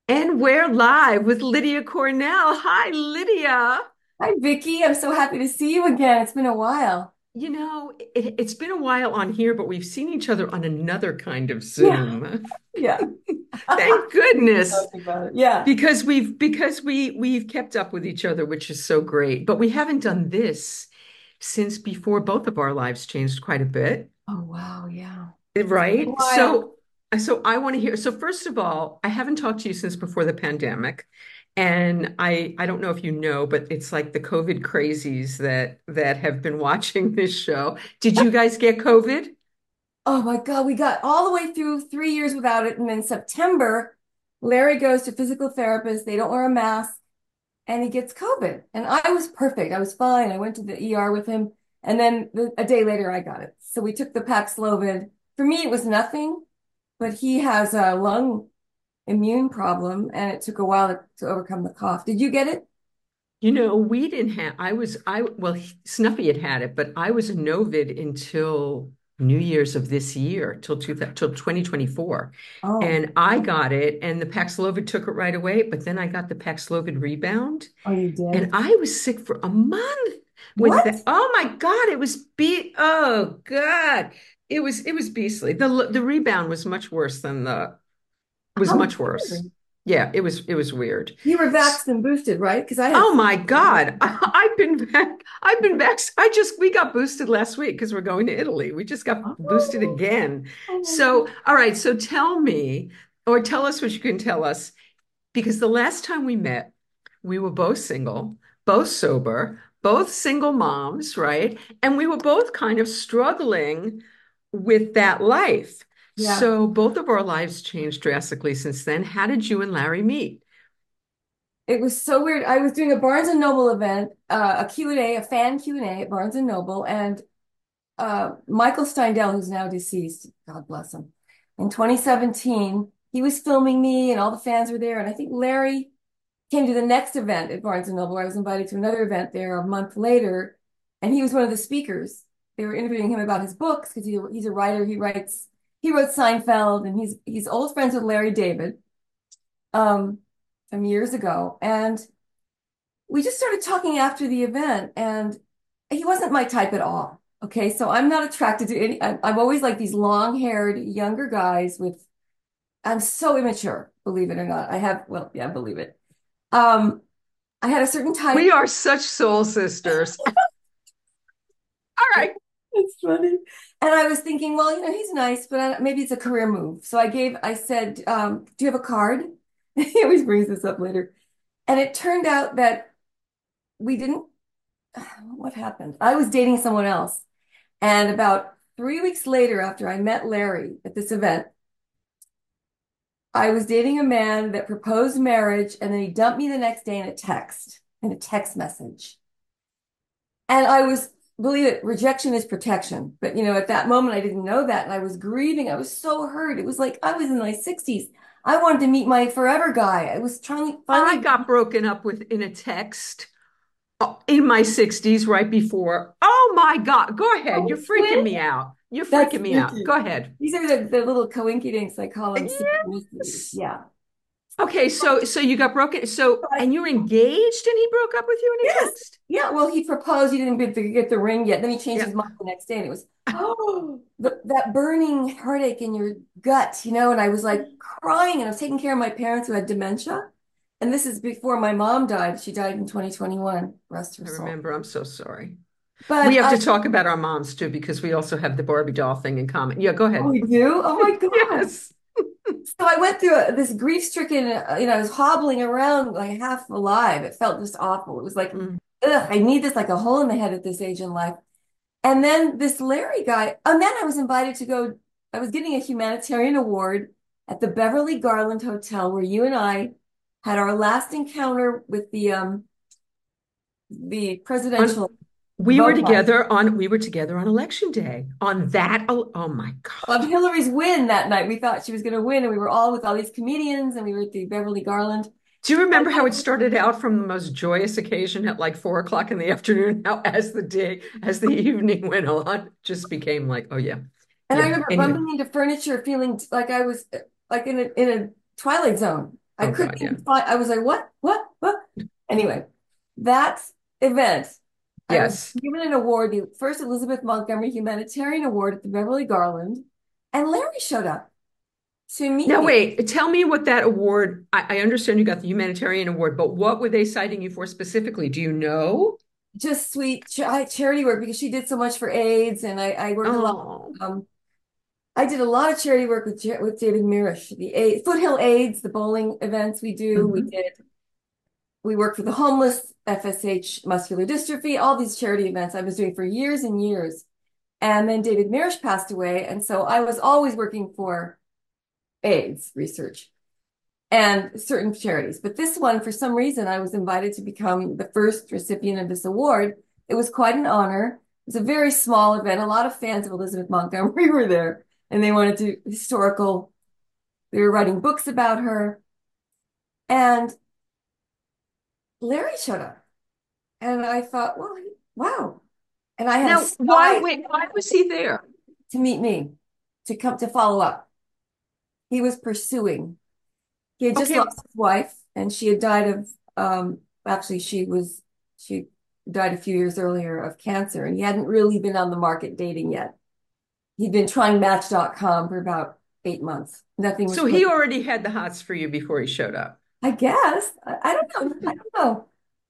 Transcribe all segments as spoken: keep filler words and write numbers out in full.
And we're live with Lydia Cornell. Hi, Lydia. Hi, Vicky. I'm so happy to see you again. It's been a while. You know, it, it's been a while on here, but we've seen each other on another kind of Yeah, Zoom. yeah. Thank We goodness, talked about it. Yeah. because we've because we we've kept up with each other, which is so great. But we haven't done this since before both of our lives changed quite a bit, Oh, wow. Yeah. A right? while. So, so I want to hear. So first of all, I haven't talked to you since before the pandemic. And I I don't know if you know, but it's like the COVID crazies that that have been watching this show. Did you guys get COVID? Oh my God. We got all the way through three years without it. And then September, Larry goes to physical therapist. They don't wear a mask and he gets COVID. And I was perfect. I was fine. I went to the E R with him. And then the, a day later, I got it. So we took the Paxlovid. For me, it was nothing, but he has a lung immune problem and it took a while to, to overcome the cough. Did you get it? You know, we didn't have, I was, I, well, he- Snuffy had had it, but I was a Novid until New Year's of this year, till two, till twenty twenty-four. Oh. And I got it, and the Paxlovid took it right away, but then I got the Paxlovid rebound, Oh, you and did? I was sick for a month with What? that. Oh my God, it was be, oh God. It was, it was beastly. The, the rebound was much worse than the, was How much worse. weird. Yeah, it was, it was weird. You were vaxxed and boosted, right? Because I had Oh flu. my God. I've been back. I've been back. I just, we got boosted last week because we're going to Italy. We just got boosted Oh, again. oh my So, God. all right. So tell me, or tell us what you can tell us, because the last time we met, we were both single, both sober, both single moms, right? And we were both kind of struggling with that life. Yeah. So both of our lives changed drastically since then. How did you and Larry meet? It was so weird. I was doing a Barnes and Noble event, uh, a Q and A, a fan Q and A at Barnes and Noble, and uh, Michael Steindel, who's now deceased, God bless him, in twenty seventeen, he was filming me and all the fans were there. And I think Larry came to the next event at Barnes and Noble. I was invited to another event there a month later, and he was one of the speakers. They were interviewing him about his books because he, he's a writer. He writes, he wrote Seinfeld, and he's he's old friends with Larry David um, from years ago. And we just started talking after the event, and he wasn't my type at all. Okay, so I'm not attracted to any. I'm, I'm always like these long-haired younger guys with. I'm so immature, believe it or not. I have, well, yeah, believe it. Um, I had a certain We type. are such soul sisters. All right. It's funny. And I was thinking, well, you know, he's nice, but I, maybe it's a career move. So I gave, I said, um, do you have a card? He always brings this up later. And it turned out that we didn't, what happened? I was dating someone else. And about three weeks later, after I met Larry at this event, I was dating a man that proposed marriage and then he dumped me the next day in a text, in a text message. And I was, believe it, rejection is protection. But, you know, at that moment, I didn't know that. And I was grieving. I was so hurt. It was like I was in my sixties. I wanted to meet my forever guy. I was trying, I finally, got broken up with in a text uh, in my sixties, right before. Oh my God. Go ahead. You're oh, freaking twin. me out. You're That's freaking me out. spooky. Go ahead. These are the, the little coinkydinks, I call them synchronicities. Yes. Yeah. Okay, so so you got broken. So But and you're engaged and he broke up with you in a yes. text? Yeah. Well, he proposed. He didn't get the, get the ring yet. Then he changed Yeah. his mind the next day, and it was oh, the, that burning heartache in your gut, you know. And I was like crying, and I was taking care of my parents who had dementia. And this is before my mom died. She died in twenty twenty-one. Rest her I soul. remember. I'm so sorry. We But have I, to talk about our moms too, because we also have the Barbie doll thing in common. Yeah, go oh, ahead. we do. Oh my God. Yes. So I went through a, this grief-stricken, uh, you know, I was hobbling around like half alive. It felt just awful. It was like, Mm. ugh, I need this like a hole in the head at this age in life. And then this Larry guy, and then I was invited to go, I was getting a humanitarian award at the Beverly Garland Hotel where you and I had our last encounter with the um the On presidential we were vote buying together on we were together on election day. On that, oh, oh my of God. Hillary's win that night. We thought she was going to win, and we were all with all these comedians, and we were at the Beverly Garland. Do you And remember how it started out from the most joyous occasion at like four o'clock in the afternoon? How as the day, as the evening went on, just became like, oh yeah, and I yeah. remember Anyway, bumping into furniture, feeling like I was like in a in a Twilight Zone. I Oh couldn't God, yeah. even find, I was like, what, what, what? Anyway, that event, I was Yes. given an award, the first Elizabeth Montgomery Humanitarian Award at the Beverly Garland, and Larry showed up to meet Now, me. wait, tell me what that award, I, I understand you got the humanitarian award, but what were they citing you for specifically? Do you know? Just sweet ch charity work because she did so much for AIDS, and I, I worked a lot. Oh, Um, I did a lot of charity work with with David Mirisch, the A Foothill AIDS, the bowling events we do. We mhm. did we worked for the homeless, F S H muscular dystrophy, all these charity events I was doing for years and years. And then David Mirisch passed away, and so I was always working for AIDS research and certain charities. But this one, for some reason, I was invited to become the first recipient of this award. It was quite an honor. It was a very small event. A lot of fans of Elizabeth Montgomery were there, and they wanted to historical, they were writing books about her. And Larry showed up, and I thought, well, wow. And I had a Now, why, sty wait, why was he there? to meet me, to come to follow up. He was pursuing. He had just Okay, lost his wife, and she had died of, um, actually, she was, she died a few years earlier of cancer, and he hadn't really been on the market dating yet. He'd been trying Match dot com for about eight months. Nothing was so he clicking. already had the hots for you before he showed up. I guess. I, I don't know. I don't know.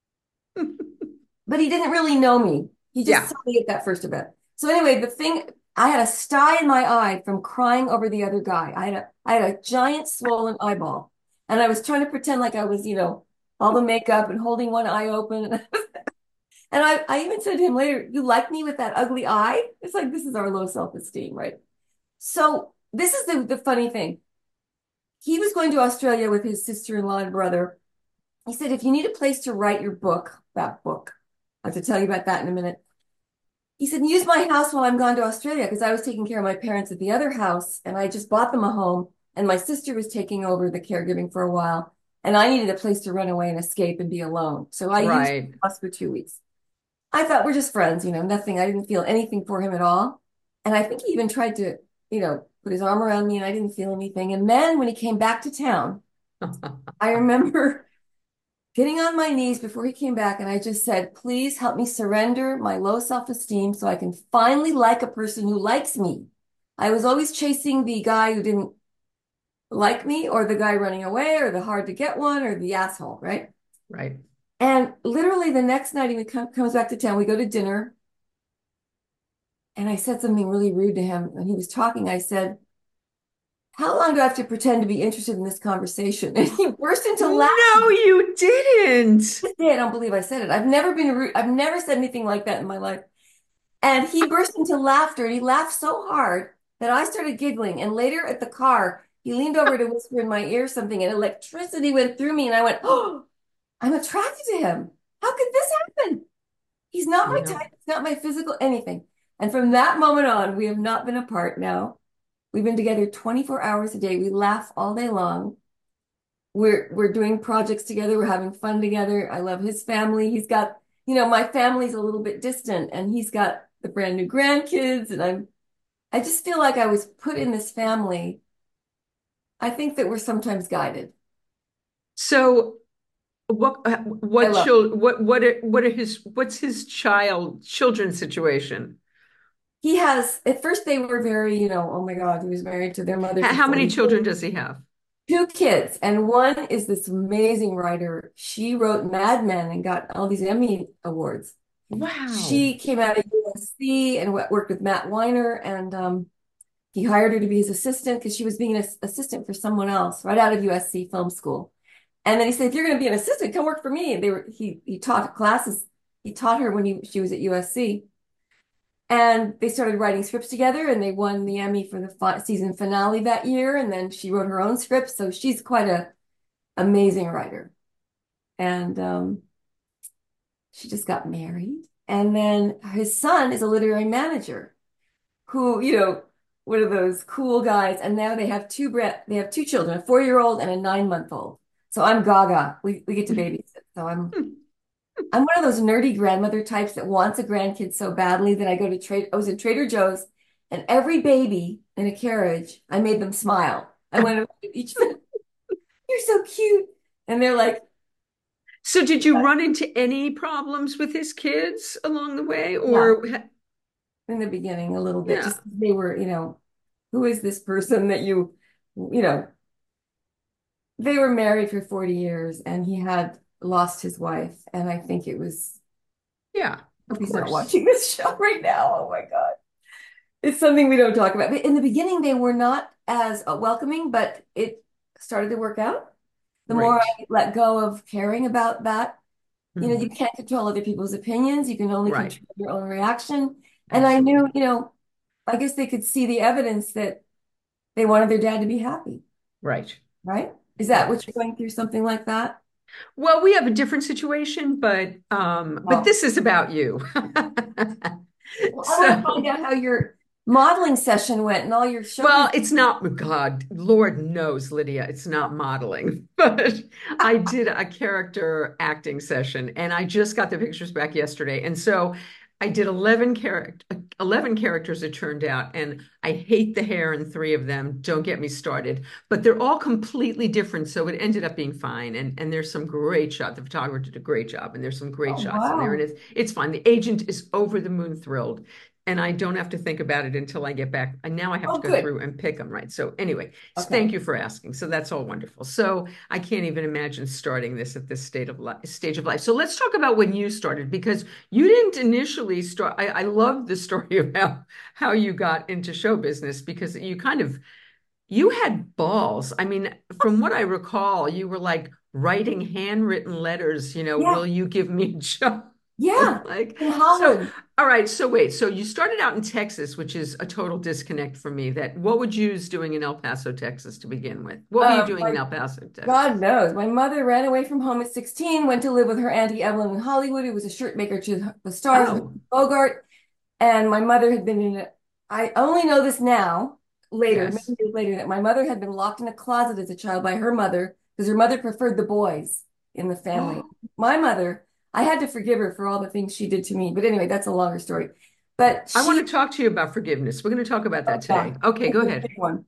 But he didn't really know me. He just Yeah. saw me at that first event. So anyway, the thing, I had a sty in my eye from crying over the other guy. I had a, I had a giant swollen eyeball, and I was trying to pretend like I was, you know, all the makeup and holding one eye open. And I, I even said to him later, "You like me with that ugly eye?" It's like, this is our low self-esteem, right? So this is the, the funny thing. He was going to Australia with his sister-in-law and brother. He said, if you need a place to write your book, that book, I have to tell you about that in a minute. He said, use my house while I'm gone to Australia, because I was taking care of my parents at the other house, and I just bought them a home, and my sister was taking over the caregiving for a while, and I needed a place to run away and escape and be alone. So I used Right. the house for two weeks. I thought we're just friends, you know, nothing. I didn't feel anything for him at all. And I think he even tried to, you know, put his arm around me, and I didn't feel anything. And then when he came back to town, I remember getting on my knees before he came back, and I just said, please help me surrender my low self-esteem so I can finally like a person who likes me. I was always chasing the guy who didn't like me, or the guy running away, or the hard to get one, or the asshole, right? Right. And literally the next night he come, comes back to town, we go to dinner, and I said something really rude to him. And he was talking. I said, how long do I have to pretend to be interested in this conversation? And he burst into No, laughter. you didn't. To this day, I don't believe I said it. I've never been rude. I've never said anything like that in my life. And he burst into laughter, and he laughed so hard that I started giggling. And later at the car, he leaned over to whisper in my ear something, and electricity went through me. And I went, oh, I'm attracted to him. How could this happen? He's not my Yeah. type. He's not my physical anything. And from that moment on, we have not been apart now. We've been together twenty-four hours a day. We laugh all day long. We're we're doing projects together. We're having fun together. I love his family. He's got, you know, my family's a little bit distant, and he's got the brand new grandkids, and I'm I just feel like I was put in this family. I think that we're sometimes guided. So what uh, I what love child what what are what are his what's his child children situation? He has, at first they were very, you know, oh my God, he was married to their mother H- for how many forty children does he have? two kids, and one is this amazing writer. She wrote Mad Men and got all these Emmy awards. Wow. She came out of U S C and worked with Matt Weiner, and um, he hired her to be his assistant because she was being an assistant for someone else right out of U S C film school. And then he said, if you're going to be an assistant, come work for me. And they were he he taught classes. He taught her when he, she was at U S C. And they started writing scripts together, and they won the Emmy for the fi season finale that year. And then she wrote her own script. So she's quite a amazing writer. And um, she just got married. And then his son is a literary manager who, you know, one of those cool guys. And now they have two bre they have two children, a four-year-old and a nine-month-old. So I'm gaga. We we get to babysit. So I'm I'm one of those nerdy grandmother types that wants a grandkid so badly that I go to trade. I was in Trader Joe's, and every baby in a carriage, I made them smile. I went to each. You're so cute. And they're like, So did you run into any problems with his kids along the way yeah, or in the beginning, a little bit. yeah. Just they were, you know, who is this person that you, you know, they were married for forty years and he had lost his wife. And I think it was, Yeah, hope of he's not course. watching this show right now. Oh my God. It's something we don't talk about. But in the beginning, they were not as uh, welcoming, but it started to work out. The more Right. I let go of caring about that, you know, you Mhm. can't control other people's opinions. You can only Right. control your own reaction. And I knew, Absolutely. you know, I guess they could see the evidence that they wanted their dad to be happy, Right. right? Is that what Right. you're going through, something like that? Well, we have a different situation, but um, but Oh, this is about you. well, I want to So, find out how your modeling session went and all your well, showbiz. it's not, God, Lord knows, Lydia, it's not modeling, but I did a character acting session and I just got the pictures back yesterday. And so I did eleven character eleven characters it turned out, and I hate the hair in three of them. Don't get me started, but they're all completely different. So it ended up being fine. And and there's some great shot. The photographer did a great job, and there's some great Oh, shots in there. And wow. it's it's fine. The agent is over the moon thrilled and I don't have to think about it until I get back. And now I have to Oh, go good. through and pick them, right? So anyway, Okay. thank you for asking. So that's all wonderful. So I can't even imagine starting this at this state of life, stage of life. So let's talk about when you started because you didn't initially start. I, I love the story about how you got into show business because you kind of you had balls. I mean, from what I recall, you were like writing handwritten letters, you know, Yeah. will you give me a job? Yeah. Like, In so, Holland. all right. So wait, so you started out in Texas, which is a total disconnect for me. That what would you doing in El Paso, Texas to begin with? What were you Uh, doing in my El Paso, God Texas? knows. My mother ran away from home at sixteen, went to live with her Auntie Evelyn in Hollywood, who was a shirt maker to the stars, Oh, Bogart. And my mother had been in it. I only know this now, later, yes. many years later, that my mother had been locked in a closet as a child by her mother because her mother preferred the boys in the family. Oh, My mother, I had to forgive her for all the things she did to me. But anyway, that's a longer story. But I want she, to talk to you about forgiveness. We're going to talk about that oh, yeah, today. Okay, it's go a ahead. big one.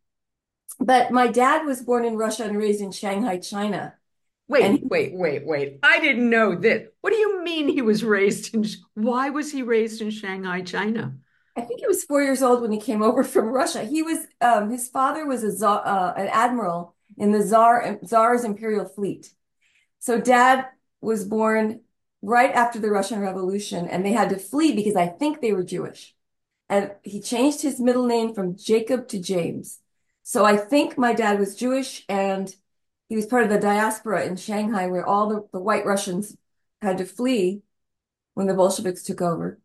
But my dad was born in Russia and raised in Shanghai, China. And Wait, wait, wait, wait. I didn't know that. What do you mean he was raised in, why was he raised in Shanghai, China? I think he was four years old when he came over from Russia. He was um, his father was a czar, uh, an admiral in the Tsar Tsar's imperial fleet. So dad was born right after the Russian Revolution, and they had to flee because I think they were Jewish. And he changed his middle name from Jacob to James. So I think my dad was Jewish, and he was part of the diaspora in Shanghai, where all the, the white Russians had to flee when the Bolsheviks took over.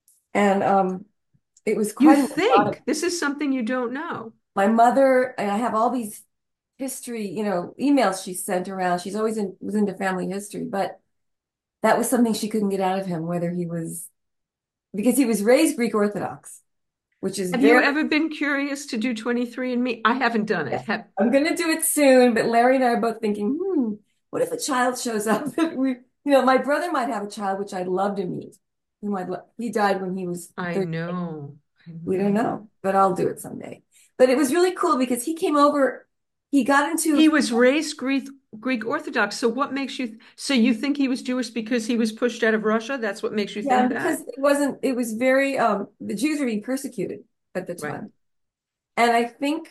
And um, it was You quite an exotic. think this is something you don't know. My mother, and I have all these history, you know, emails she sent around. She's always in, was into family history, but that was something she couldn't get out of him, whether he was, because he was raised Greek Orthodox, which is Have you very, ever been curious to do twenty-three and Me? I haven't done it. yes, Have, I'm going to do it soon. But Larry and I are both thinking, hmm, what if a child shows up that we, you know, my brother might have a child, which I'd love to meet. He might, lo- he died when he was I thirty. know. I We don't know. know, but I'll do it someday. But it was really cool because he came over, he got into, He was raised Greek Greek Orthodox. So what makes you so you think he was Jewish because he was pushed out of Russia? That's what makes you yeah, think because that? it wasn't, it was very, um, the Jews were being persecuted at the Right. time. And I think,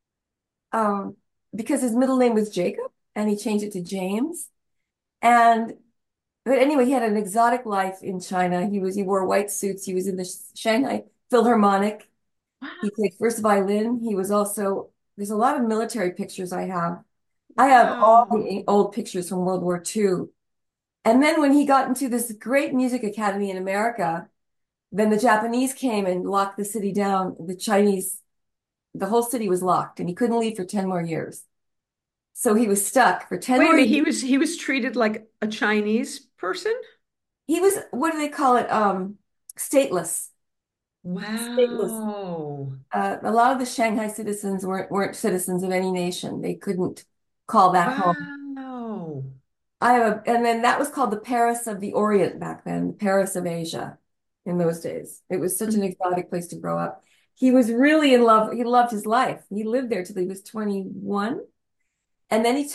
um, because his middle name was Jacob and he changed it to James. And, but anyway, he had an exotic life in China. He was, he wore white suits. He was in the Shanghai Philharmonic. He played first violin. He was also, there's a lot of military pictures I have. I have all Wow. the old pictures from World War Two. And then when he got into this great music academy in America, then the Japanese came and locked the city down. The Chinese, the whole city was locked and he couldn't leave for ten more years. So he was stuck for ten Wait a more minute. years. He was he was treated like a Chinese person? He was, what do they call it? Um, stateless. Stateless. Wow. Uh, a lot of the Shanghai citizens weren't weren't citizens of any nation. They couldn't call back home. Wow. I have a, and then that was called the Paris of the Orient back then, the Paris of Asia in those days. It was such an exotic place to grow up. He was really in love. He loved his life. He lived there till he was twenty-one. And then he took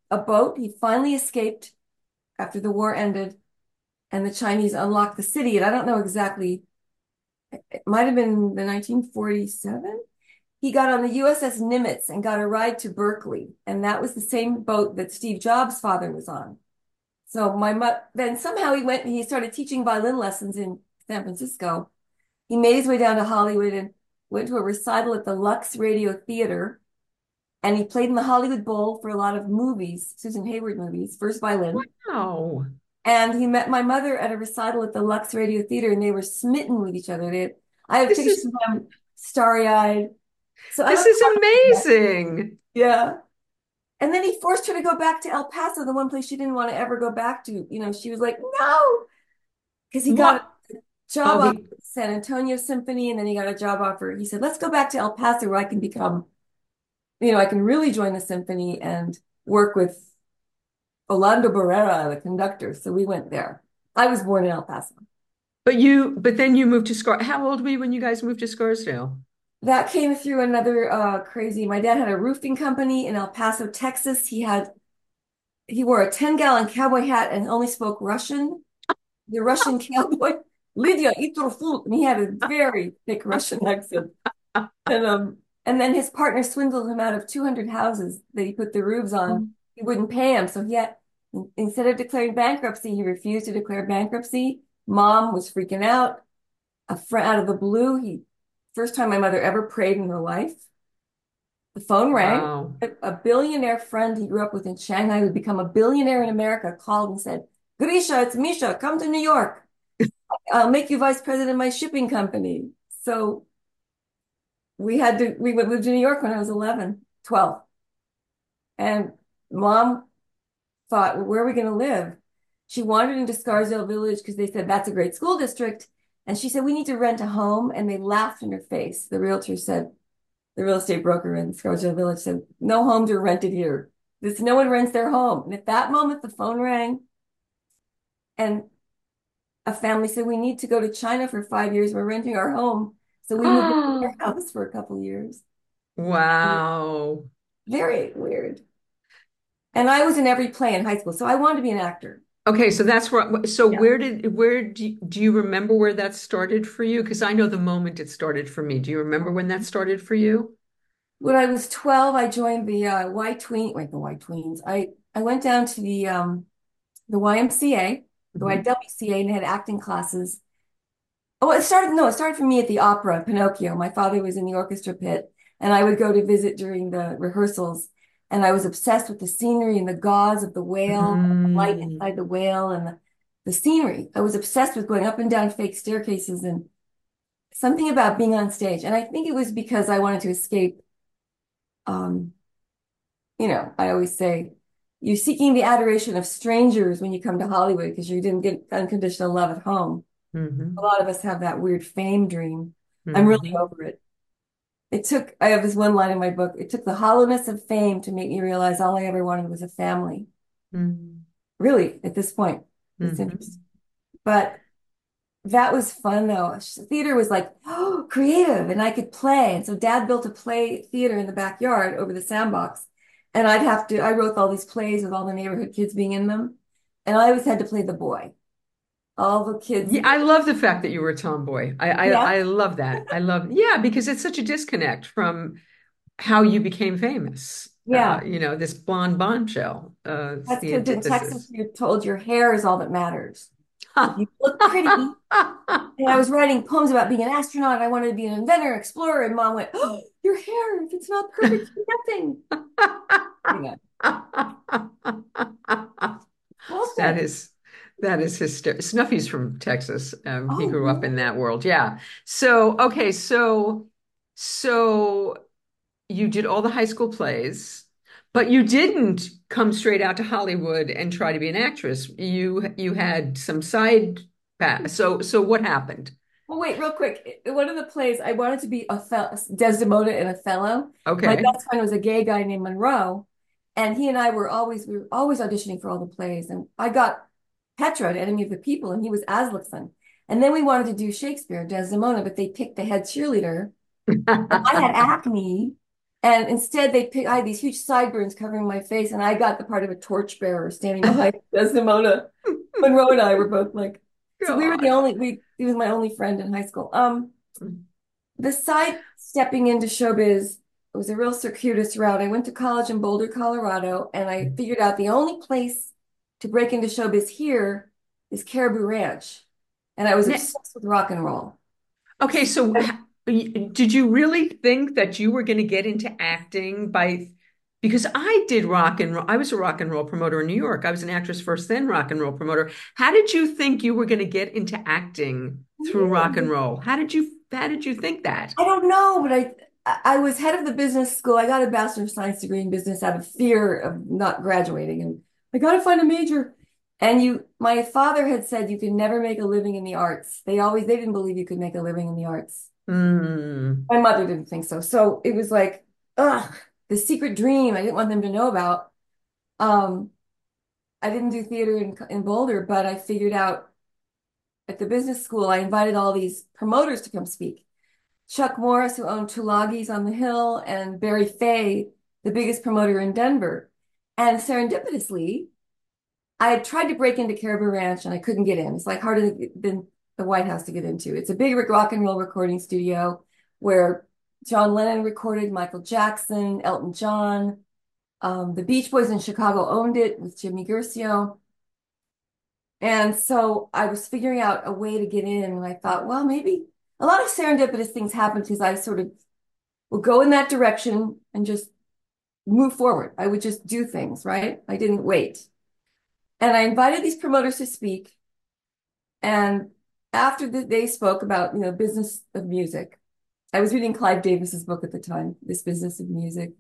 a boat. He finally escaped after the war ended and the Chinese unlocked the city. And I don't know exactly, it might have been the nineteen forty-seven. He got on the U S S Nimitz and got a ride to Berkeley. And that was the same boat that Steve Jobs' father was on. So my mother, then somehow he went and he started teaching violin lessons in San Francisco. He made his way down to Hollywood and went to a recital at the Lux Radio Theater. And he played in the Hollywood Bowl for a lot of movies, Susan Hayward movies, first violin. Wow. And he met my mother at a recital at the Lux Radio Theater, and they were smitten with each other. They, I have This pictures is of them starry-eyed. So I this don't is talk about that. amazing. Yeah. And then he forced her to go back to El Paso, the one place she didn't want to ever go back to. You know, she was like, no, because he got What? a job Oh, offer he at San Antonio Symphony, and then he got a job offer. He said, let's go back to El Paso where I can become, you know, I can really join the symphony and work with Orlando Barrera, the conductor. So we went there. I was born in El Paso. but you but then you moved to Scar. How old were you when you guys moved to Scarsdale? That came through another uh, crazy. My dad had a roofing company in El Paso, Texas. He had he wore a ten gallon cowboy hat and only spoke Russian. The Russian cowboy, Lydia Itorfut, and he had a very thick Russian accent. And um, and then his partner swindled him out of two hundred houses that he put the roofs on. He wouldn't pay him, so he had instead of declaring bankruptcy, he refused to declare bankruptcy. Mom was freaking out. A friend out of the blue, he first time my mother ever prayed in her life. The phone rang. Wow. A billionaire friend he grew up with in Shanghai, who had become a billionaire in America, called and said, Grisha, it's Misha. Come to New York. I'll make you vice president of my shipping company. So we had to, we moved to New York when I was eleven, twelve. And mom thought, well, where are we going to live? She wandered into Scarsdale Village because they said that's a great school district. And she said, we need to rent a home. And they laughed in her face. The realtor said, the real estate broker in Scarsdale Village said, no homes are rented here. This, no one rents their home. And at that moment, the phone rang and a family said, we need to go to China for five years. We're renting our home. So we moved into their house for a couple of years. Wow. Very weird. And I was in every play in high school. So I wanted to be an actor. Okay, so that's where, so Yeah. where did, where do you, do you remember where that started for you? Because I know the moment it started for me. Do you remember when that started for you? When I was twelve, I joined the uh, White Tween, wait, the White Tweens. I, I went down to the um, the Y M C A, the Mhm. Y W C A, and had acting classes. Oh, it started, no, it started for me at the opera, Pinocchio. My father was in the orchestra pit, and I would go to visit during the rehearsals. And I was obsessed with the scenery and the gauze of the whale, the light Mm, inside the whale, and the, the scenery. I was obsessed with going up and down fake staircases and something about being on stage. And I think it was because I wanted to escape. Um, you know, I always say, you're seeking the adoration of strangers when you come to Hollywood because you didn't get unconditional love at home. A mhm, lot of us have that weird fame dream. I'm really mhm, over it. It took, I have this one line in my book, it took the hollowness of fame to make me realize all I ever wanted was a family. mhm, Really, at this point, it's mhm, interesting. But that was fun though. Theater was like, oh, creative, and I could play. And so dad built a play theater in the backyard over the sandbox. And I'd have to, I wrote all these plays with all the neighborhood kids being in them. And I always had to play the boy. All the kids, Yeah, I love the fact that you were a tomboy. I, I yeah, I love that. I love, yeah, because it's such a disconnect from how you became famous. Uh, yeah. you know, this blonde bombshell. Uh, it's That's the because in Texas, antithesis. you're told your hair is all that matters. If you look pretty, and I was writing poems about being an astronaut, I wanted to be an inventor, explorer, and mom went, oh, your hair, if it's not perfect, you're nothing. You know, That bullshit. is that is hysterical. Snuffy's from Texas. Um, he Oh, grew up in really? that world. Yeah. So okay, so so you did all the high school plays, but you didn't come straight out to Hollywood and try to be an actress. You you had some side path. So so what happened? Well, wait, real quick. One of the plays, I wanted to be Othello, Desdemona in Othello. My Okay. best friend was a gay guy named Monroe, and he and I were always we were always auditioning for all the plays. And I got Petra, the Enemy of the People, and he was Aslickson. And then we wanted to do Shakespeare, Desdemona, but they picked the head cheerleader, and I had acne. And instead, they pick, I had these huge sideburns covering my face, and I got the part of a torchbearer standing behind Desdemona. Monroe and I were both like, so we were the God. only, we, he was my only friend in high school. Um, the side stepping into showbiz was a real circuitous route. I went to college in Boulder, Colorado, and I figured out the only place to break into showbiz here is Caribou Ranch. And I was Ne- obsessed with rock and roll. Okay, so ha- did you really think that you were going to get into acting by, because I did rock and roll. I was a rock and roll promoter in New York. I was an actress first, then rock and roll promoter. How did you think you were going to get into acting through rock and roll? How did you how did you think that? I don't know, but I I was head of the business school. I got a bachelor of science degree in business out of fear of not graduating, and I got to find a major. And you, my father had said you could never make a living in the arts. They always they didn't believe you could make a living in the arts. Hmm. My mother didn't think so. So it was like, ugh, the secret dream I didn't want them to know about. Um, I didn't do theater in, in Boulder, but I figured out at the business school, I invited all these promoters to come speak. Chuck Morris, who owned Tulagis on the Hill, and Barry Fay, the biggest promoter in Denver. And serendipitously, I had tried to break into Caribou Ranch and I couldn't get in. It's like harder than the White House to get into. It's a big rock and roll recording studio where John Lennon recorded, Michael Jackson, Elton John. Um, the Beach Boys in Chicago owned it with Jimmy Guercio. And so I was figuring out a way to get in, and I thought, well, maybe a lot of serendipitous things happen because I sort of will go in that direction and just move forward. I would just do things, right? I didn't wait. And I invited these promoters to speak. And after the, they spoke about, you know, business of music, I was reading Clive Davis's book at the time, This Business of Music.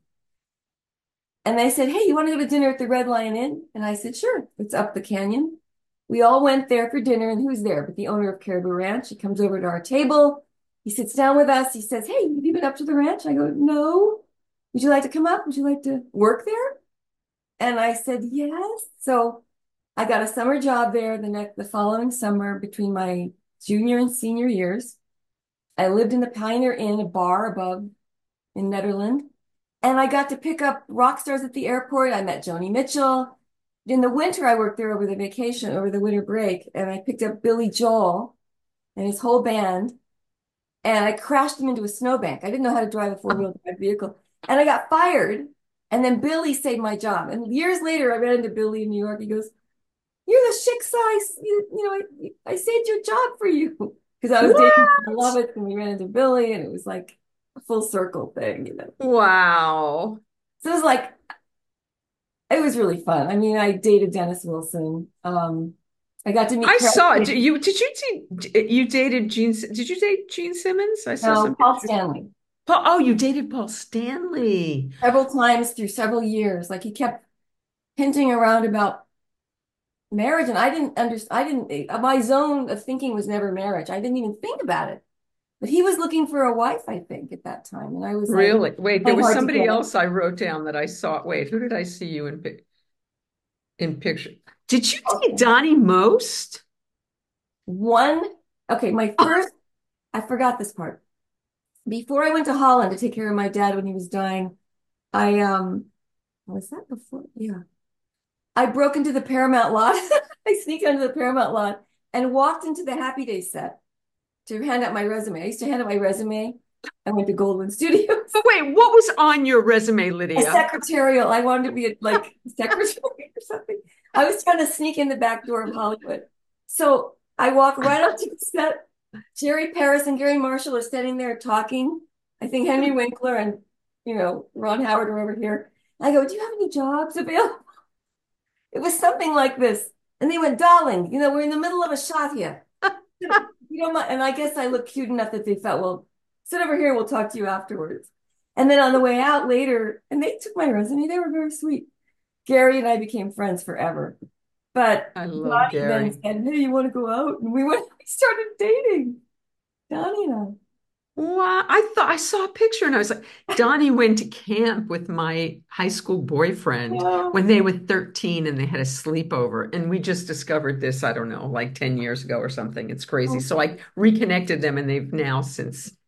And they said, hey, you want to go to dinner at the Red Lion Inn? And I said, sure, it's up the canyon. We all went there for dinner, and who's there? But the owner of Caribou Ranch. He comes over to our table. He sits down with us. He says, hey, have you been up to the ranch? I go, no. Would you like to come up? Would you like to work there? And I said, yes. So I got a summer job there the next, the following summer between my junior and senior years. I lived in the Pioneer Inn, a bar above in Nederland. And I got to pick up rock stars at the airport. I met Joni Mitchell. In the winter, I worked there over the vacation, over the winter break, and I picked up Billy Joel and his whole band, and I crashed him into a snowbank. I didn't know how to drive a four-wheel drive vehicle, and I got fired. And then Billy saved my job. And years later, I ran into Billy in New York. He goes, "You're the Shiksa, you, you know, I, I saved your job for you." Because I was dating What? Lovett, and we ran into Billy, and it was like a full circle thing, you know. Wow. So it was like it was really fun. I mean, I dated Dennis Wilson. Um, I got to meet I saw it. Presley. You did you see you dated Gene? Did you date Gene Simmons? I saw No, some Paul pictures. Stanley. Paul, oh, you dated Paul Stanley. Several times through several years. Like he kept hinting around about marriage, and I didn't understand. I didn't. My zone of thinking was never marriage. I didn't even think about it. But he was looking for a wife, I think, at that time, and I was like Really? Wait, there trying was hard to somebody get it. else I wrote down that I saw. Wait, who did I see you in pic in picture? Did you date Okay. Donnie Most? One. Okay, my first. I forgot this part. Before I went to Holland to take care of my dad when he was dying, I um was that before? Yeah. I broke into the Paramount lot. I sneaked into the Paramount lot and walked into the Happy Days set to hand out my resume. I used to hand out my resume. I went to Goldwyn Studios. But wait, what was on your resume, A Lydia? secretarial. I wanted to be a, like secretary or something. I was trying to sneak in the back door of Hollywood. So I walk right up to the set. Jerry Paris and Gary Marshall are standing there talking. I think Henry Winkler and you know Ron Howard are over here. I go, "Do you have any jobs available?" It was something like this. And they went, darling, you know, we're in the middle of a shot here. You know, and I guess I looked cute enough that they felt, well, sit over here, we'll talk to you afterwards. And then on the way out later, and they took my resume, they were very sweet. Gary and I became friends forever. But I love Donnie then Gary. said, hey, you want to go out? And we went, we started dating, Donnie and I. Wow, I thought I saw a picture and I was like, Donnie went to camp with my high school boyfriend Oh, when they were thirteen and they had a sleepover. And we just discovered this, I don't know, like ten years ago or something. It's crazy. oh, So I reconnected them and they've now since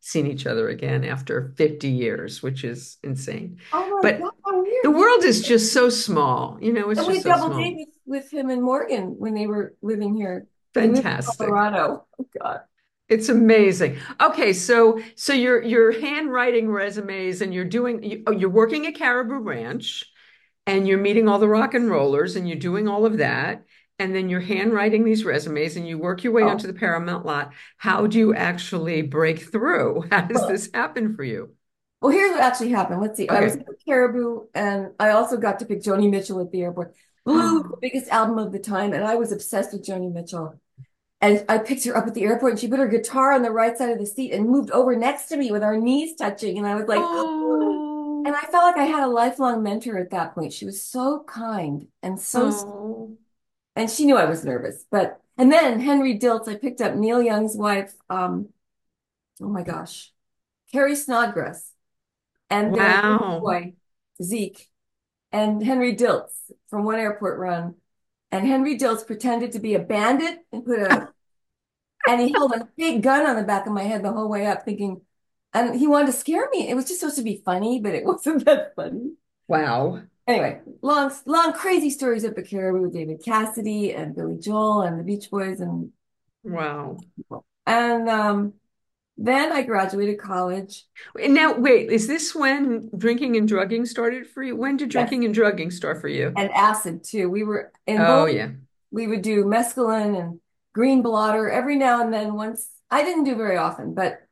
seen each other again after fifty years, which is insane. Oh my But God, how the weird. Yeah. world is just so small, you know, it's And just we so double small. dated with, with him and Morgan when they were living here. They moved to Fantastic. Colorado. Oh God. It's amazing. Okay, so so you're you're handwriting resumes and you're doing you, oh, you're working at Caribou Ranch and you're meeting all the rock and rollers and you're doing all of that and then you're handwriting these resumes and you work your way onto Oh, the Paramount lot. How do you actually break through? How does well, this happen for you? well, here's what actually happened. Let's see. I was Okay. at Caribou, and I also got to pick Joni Mitchell at the airport. Blue, the biggest album of the time, and I was obsessed with Joni Mitchell. And I picked her up at the airport, and she put her guitar on the right side of the seat and moved over next to me with our knees touching. And I was like, oh. And Oh, I felt like I had a lifelong mentor at that point. She was so kind and so, oh, and she knew I was nervous. But, and then Henry Diltz, I picked up Neil Young's wife. Um, oh my gosh, Carrie Snodgrass and their wow. boy, Zeke, and Henry Diltz from One Airport Run. And Henry Diltz pretended to be a bandit and put a, and he held a big gun on the back of my head the whole way up, thinking, and he wanted to scare me. It was just supposed to be funny, but it wasn't that funny. Wow. Anyway, long, long, crazy stories up at Caribou with David Cassidy and Billy Joel and the Beach Boys and Wow. and um, then I graduated college. And now, wait, is this when drinking and drugging started for you? When did Yes, drinking and drugging start for you? and acid too. We were in Oh, both. yeah. We would do mescaline and green blotter every now and then. Once I didn't do very often, but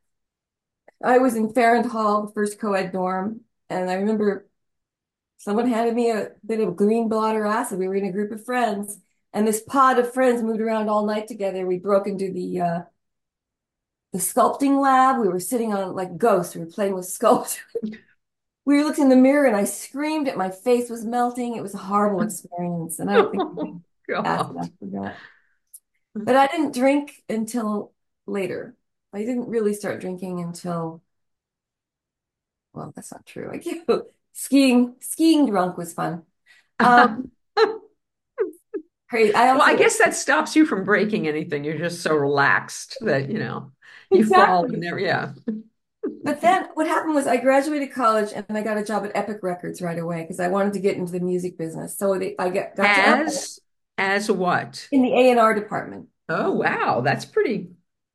I was in Farrand Hall, the first co-ed dorm, and I remember someone handed me a bit of green blotter acid. We were in a group of friends, and this pod of friends moved around all night together. We broke into the uh, the sculpting lab. We were sitting on like ghosts. We were playing with sculpt. We looked in the mirror, and I screamed at my face was melting. It was a horrible experience, and I don't think Oh, acid God. after that. But I didn't drink until later. I didn't really start drinking until, well, that's not true. I can't, skiing, skiing drunk was fun. Um, crazy. I Well, I also, guess that stops you from breaking anything. You're just so relaxed that, you know, you fall and exactly. there, yeah. But then what happened was I graduated college and I got a job at Epic Records right away because I wanted to get into the music business. So they, I got, got to Epic As as what? in the A and R department. Oh, wow. That's pretty.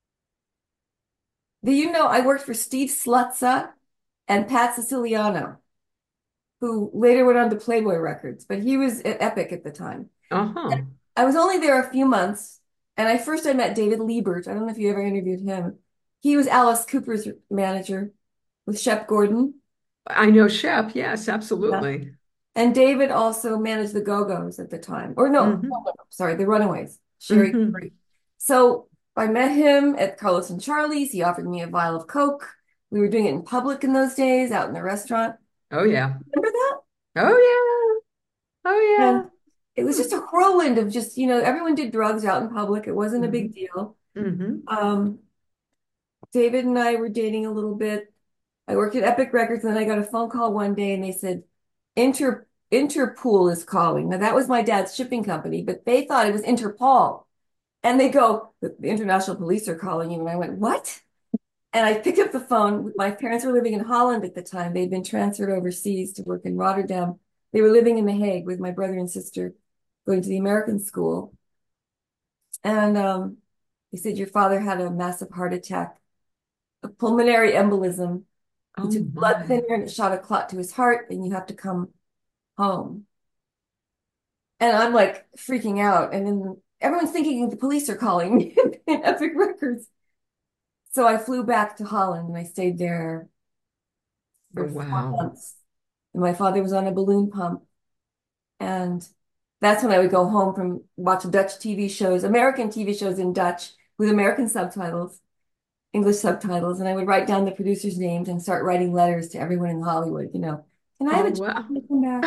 Do you know I worked for Steve Slutza and Pat Siciliano, who later went on to Playboy Records, but he was at Epic at the time. Uh-huh. I was only there a few months, and I first I met David Liebert. I don't know if you ever interviewed him. He was Alice Cooper's manager with Shep Gordon. I know Shep. Yes, Yeah. absolutely. And David also managed the Go-Go's at the time. Or no, no, Hmm. no, sorry, the Runaways. Sherry Hmm. Curry. So I met him at Carlos and Charlie's. He offered me a vial of Coke. We were doing it in public in those days, out in the restaurant. Oh, yeah. Remember that? Oh, yeah. Oh, And yeah. it was just a whirlwind of just, you know, everyone did drugs out in public. It wasn't a Hmm. big deal. Hmm. Um, David and I were dating a little bit. I worked at Epic Records, and then I got a phone call one day, and they said, Inter Interpol is calling. Now that was my dad's shipping company, but they thought it was Interpol. And they go, the, the international police are calling you. And I went, what? And I picked up the phone. My parents were living in Holland at the time. They'd been transferred overseas to work in Rotterdam. They were living in The Hague with my brother and sister, going to the American school. And um, they said, your father had a massive heart attack, a pulmonary embolism. He Oh, took blood my. thinner and it shot a clot to his heart, and you have to come home. And I'm like freaking out. And then everyone's thinking the police are calling me in Epic Records. So I flew back to Holland and I stayed there Oh, for four wow. months. And my father was on a balloon pump. And that's when I would go home from watch Dutch T V shows, American T V shows in Dutch with American subtitles, English subtitles. And I would write down the producers' names and start writing letters to everyone in Hollywood, you know, can I have Oh, a chance wow. to come back?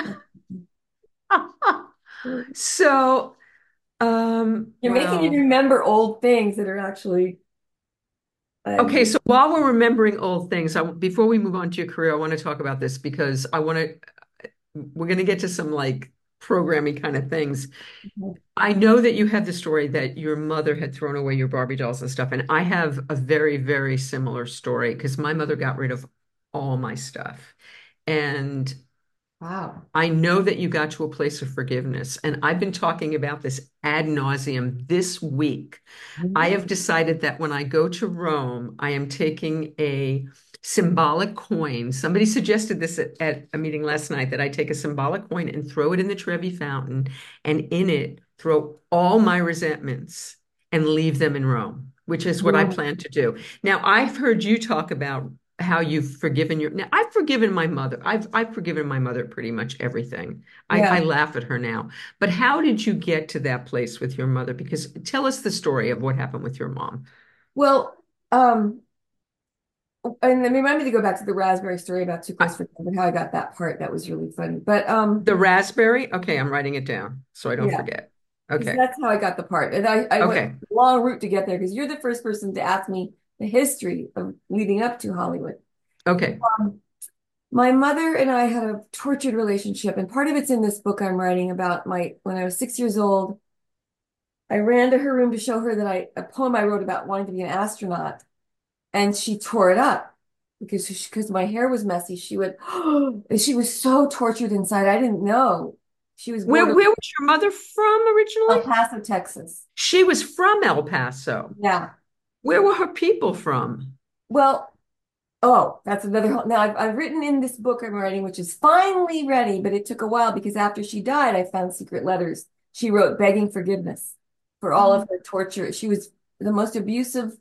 So, um, You're making me wow. remember old things that are actually, Okay, um, so while we're remembering old things, I, before we move on to your career, I want to talk about this because I want to, we're going to get to some like programming kind of things. I know that you had the story that your mother had thrown away your Barbie dolls and stuff, and I have a very, very similar story because my mother got rid of all my stuff. And Wow. I know that you got to a place of forgiveness, and I've been talking about this ad nauseum this week. I Mhm. have decided that when I go to Rome, I am taking a symbolic coin. Somebody suggested this at, at a meeting last night that I take a symbolic coin and throw it in the Trevi Fountain, and in it throw all my resentments and leave them in Rome, which is what I Mm. plan to do. Now, I've heard you talk about how you've forgiven your now I've forgiven my mother. I've I've forgiven my mother pretty much everything. I, I Yeah. laugh at her now. But how did you get to that place with your mother? Because tell us the story of what happened with your mom. Well, um, and then remind me to go back to the raspberry story about Too I, Close for Comfort, how I got that part. That was really funny. But um, the raspberry? Okay, I'm writing it down so I don't yeah, forget. because Okay. that's how I got the part. And I, I went Okay. a long route to get there because you're the first person to ask me the history of leading up to Hollywood. Okay. Um, my mother and I had a tortured relationship, and part of it's in this book I'm writing about my when I was six years old. I ran to her room to show her that I a poem I wrote about wanting to be an astronaut, and she tore it up because she, because my hair was messy. She would, and she was so tortured inside. I didn't know she was Where born in where was your mother from originally? El Paso, Texas. She was from El Paso. Yeah. Where were her people from? Well, oh, that's another. whole- Now I've I've written in this book I'm writing, which is finally ready, but it took a while because after she died, I found secret letters she wrote begging forgiveness for all of Oh, her torture. She was the most abusive.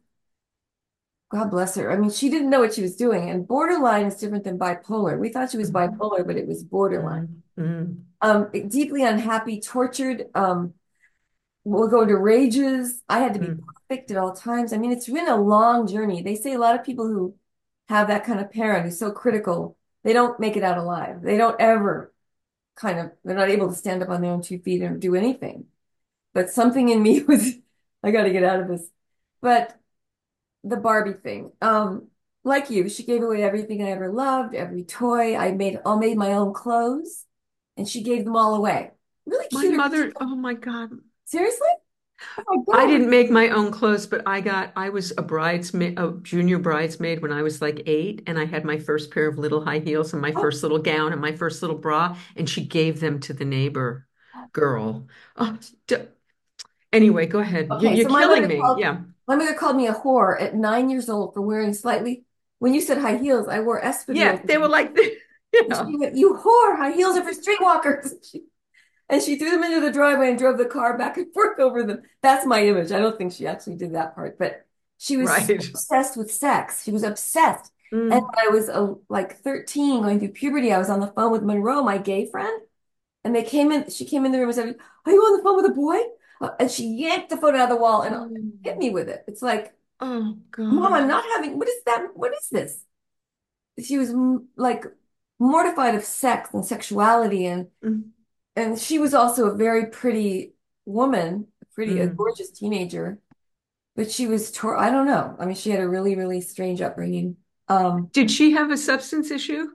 God bless her. I mean, she didn't know what she was doing, and borderline is different than bipolar. We thought she was mhm, bipolar, but it was borderline. mhm, mhm, Um, deeply unhappy, tortured. Um, we'll go into rages. I had to be mhm. perfect at all times. I mean, it's been a long journey. They say a lot of people who have that kind of parent who's so critical, they don't make it out alive. They don't ever kind of, they're not able to stand up on their own two feet and do anything. But something in me was, I got to get out of this. But the Barbie thing, um, like you, she gave away everything I ever loved, every toy. I made all made my own clothes, and she gave them all away. Really My cute. mother, oh my God. Seriously? Oh my I God. didn't make my own clothes, but I got, I was a bridesmaid, a junior bridesmaid when I was like eight, and I had my first pair of little high heels and my Oh, first little gown and my first little bra, and she gave them to the neighbor girl. Oh, d- anyway, go ahead. You, okay, you're so my killing mother me. called Yeah. my mother called me a whore at nine years old for wearing slightly. When you said high heels, I wore Yeah, espadrilles. they were like, you And she know, went, "You whore! High heels are for streetwalkers." She, and she threw them into the driveway and drove the car back and forth over them. That's my image. I don't think she actually did that part, but she was so right. obsessed with sex. She was obsessed. And Mm. when I was uh, like thirteen, going through puberty, I was on the phone with Monroe, my gay friend, and they came in. She came in the room and said, "Are you on the phone with a boy?" Uh, and she yanked the phone out of the wall and Oh, hit me with it. It's like, oh Mom, God. I'm not having. What is that? What is this? She was m- like mortified of sex and sexuality, and Mm, and she was also a very pretty woman, a pretty, a mm. gorgeous teenager. But she was, tor I don't know. I mean, she had a really, really strange upbringing. Um, Did she have a substance issue?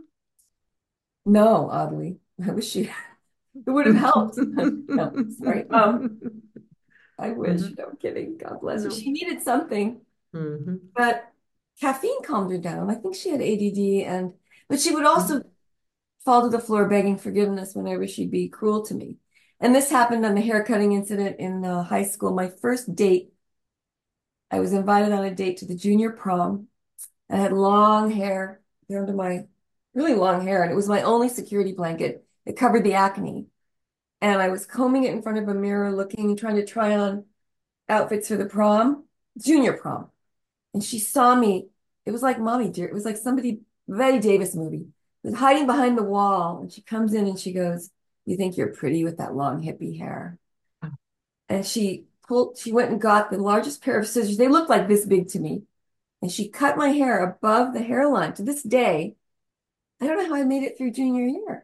no, oddly, I wish she. It would have helped. No, sorry. Um, I wish. Mhm. No, I'm kidding. God bless her. No. She needed something, Mhm. but caffeine calmed her down. I think she had A D D, and but she would Mhm. also fall to the floor begging forgiveness whenever she'd be cruel to me. And this happened on the haircutting incident in uh, high school. My first date, I was invited on a date to the junior prom. I had long hair down to my really long hair, and it was my only security blanket. It covered the acne. And I was combing it in front of a mirror, looking, trying to try on outfits for the prom, junior prom. And she saw me. It was like Mommy Dear. It was like somebody, Betty Davis movie. I was hiding behind the wall, and she comes in and she goes, "You think you're pretty with that long hippie hair?" And she pulled, she went and got the largest pair of scissors. They looked like this big to me. And she cut my hair above the hairline. To this day, I don't know how I made it through junior year.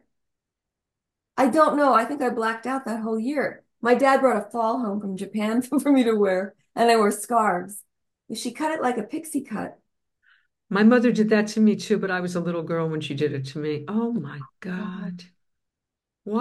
I don't know. I think I blacked out that whole year. My dad brought a fall home from Japan for me to wear, and I wore scarves. She cut it like a pixie cut. My mother did that to me too, but I was a little girl when she did it to me. Oh my Um, God. What?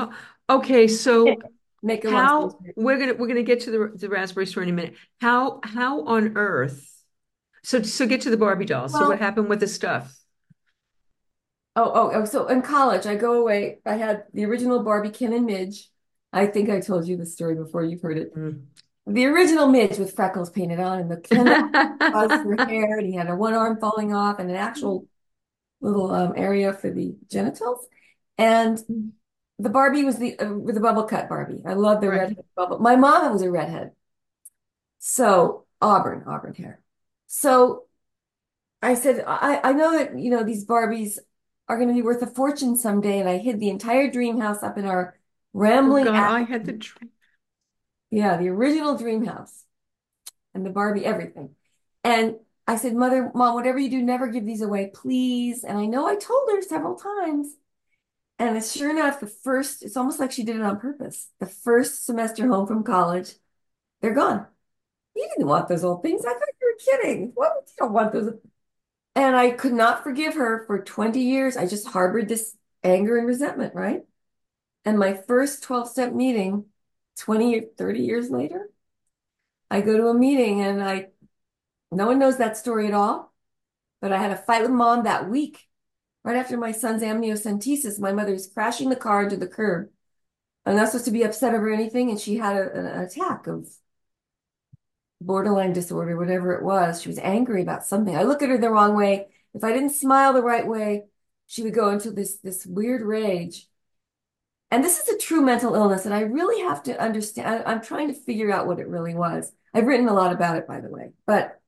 Okay, so Make a long story how short. we're gonna we're gonna get to the the raspberry store in a minute. How how on earth? So so get to the Barbie doll. So what Well, happened with the stuff? oh, oh, oh, so in college, I go away. I had the original Barbie Ken and Midge. I think I told you the story before, you've heard it. Mm. The original Midge with freckles painted on, and the Ken that was for hair, and he had a one arm falling off and an actual little um, area for the genitals. And the Barbie was the uh, with the bubble cut Barbie. I love the Right. redhead bubble. My mom was a redhead, so auburn, auburn hair. So I said, I, I know that, you know, these Barbies are going to be worth a fortune someday. And I hid the entire dream house up in our Oh rambling God, I attic. had the dream. Yeah, the original dream house and the Barbie, everything. And I said, Mother, Mom, whatever you do, never give these away, please. And I know I told her several times. And it's sure enough, the first, it's almost like she did it on purpose. The first semester home from college, they're gone. You didn't want those old things. I thought you were kidding. What? You don't want those. And I could not forgive her for twenty years. I just harbored this anger and resentment, right? And my first twelve step meeting, twenty, thirty years later, I go to a meeting and I, no one knows that story at all, but I had a fight with mom that week. Right after my son's amniocentesis, my mother's crashing the car into the curb. I'm not supposed to be upset over anything. And she had a, an attack of borderline disorder, whatever it was. She was angry about something. I look at her the wrong way. If I didn't smile the right way, she would go into this this weird rage. And this is a true mental illness, and I really have to understand. I, I'm trying to figure out what it really was. I've written a lot about it, by the way. But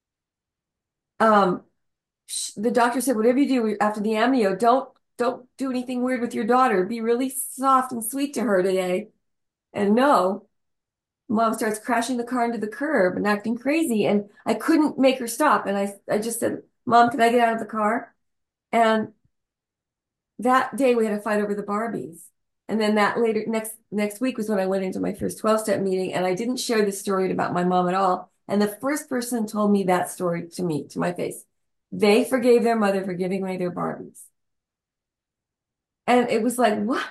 um, sh the doctor said, whatever you do after the amnio, don't don't do anything weird with your daughter. Be really soft and sweet to her today. And no. Mom starts crashing the car into the curb and acting crazy. And I couldn't make her stop. And I, I just said, Mom, can I get out of the car? And that day we had a fight over the Barbies. And then that later, next, next week was when I went into my first twelve step meeting and I didn't share this story about my mom at all. And the first person told me that story to me, to my face. They forgave their mother for giving away their Barbies. And it was like, what?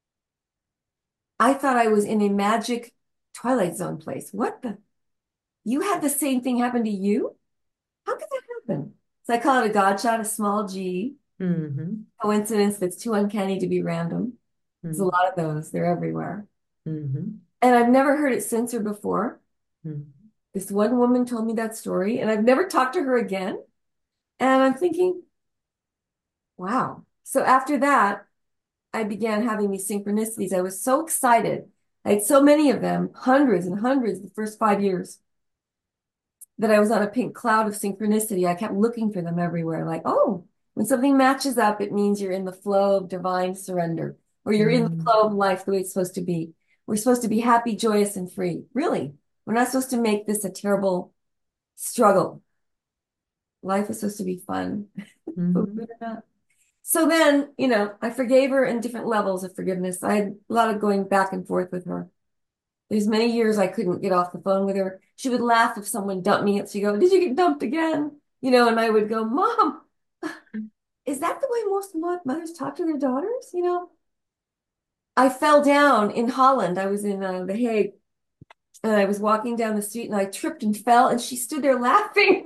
I thought I was in a magic Twilight Zone place. What the? You had the same thing happen to you? How could that happen? So I call it a God shot, a small G, Hmm. coincidence that's too uncanny to be random. There's a Hmm. lot of those. They're everywhere. Hmm. And I've never heard it censored before. Hmm. This one woman told me that story, and I've never talked to her again. And I'm thinking, wow. So after that, I began having these synchronicities. I was so excited. I had so many of them, hundreds and hundreds the first five years, that I was on a pink cloud of synchronicity. I kept looking for them everywhere, like, oh, when something matches up, it means you're in the flow of divine surrender, or you're in the Hmm. flow of life the way it's supposed to be. We're supposed to be happy, joyous, and free. Really, we're not supposed to make this a terrible struggle. Life is supposed to be fun, believe Hmm. it or not. So then, you know, I forgave her in different levels of forgiveness. I had a lot of going back and forth with her. There's many years I couldn't get off the phone with her. She would laugh if someone dumped me. She'd go, "Did you get dumped again?" You know, and I would go, "Mom, is that the way most mothers talk to their daughters?" You know, I fell down in Holland. I was in uh, The Hague, and I was walking down the street, and I tripped and fell, and she stood there laughing.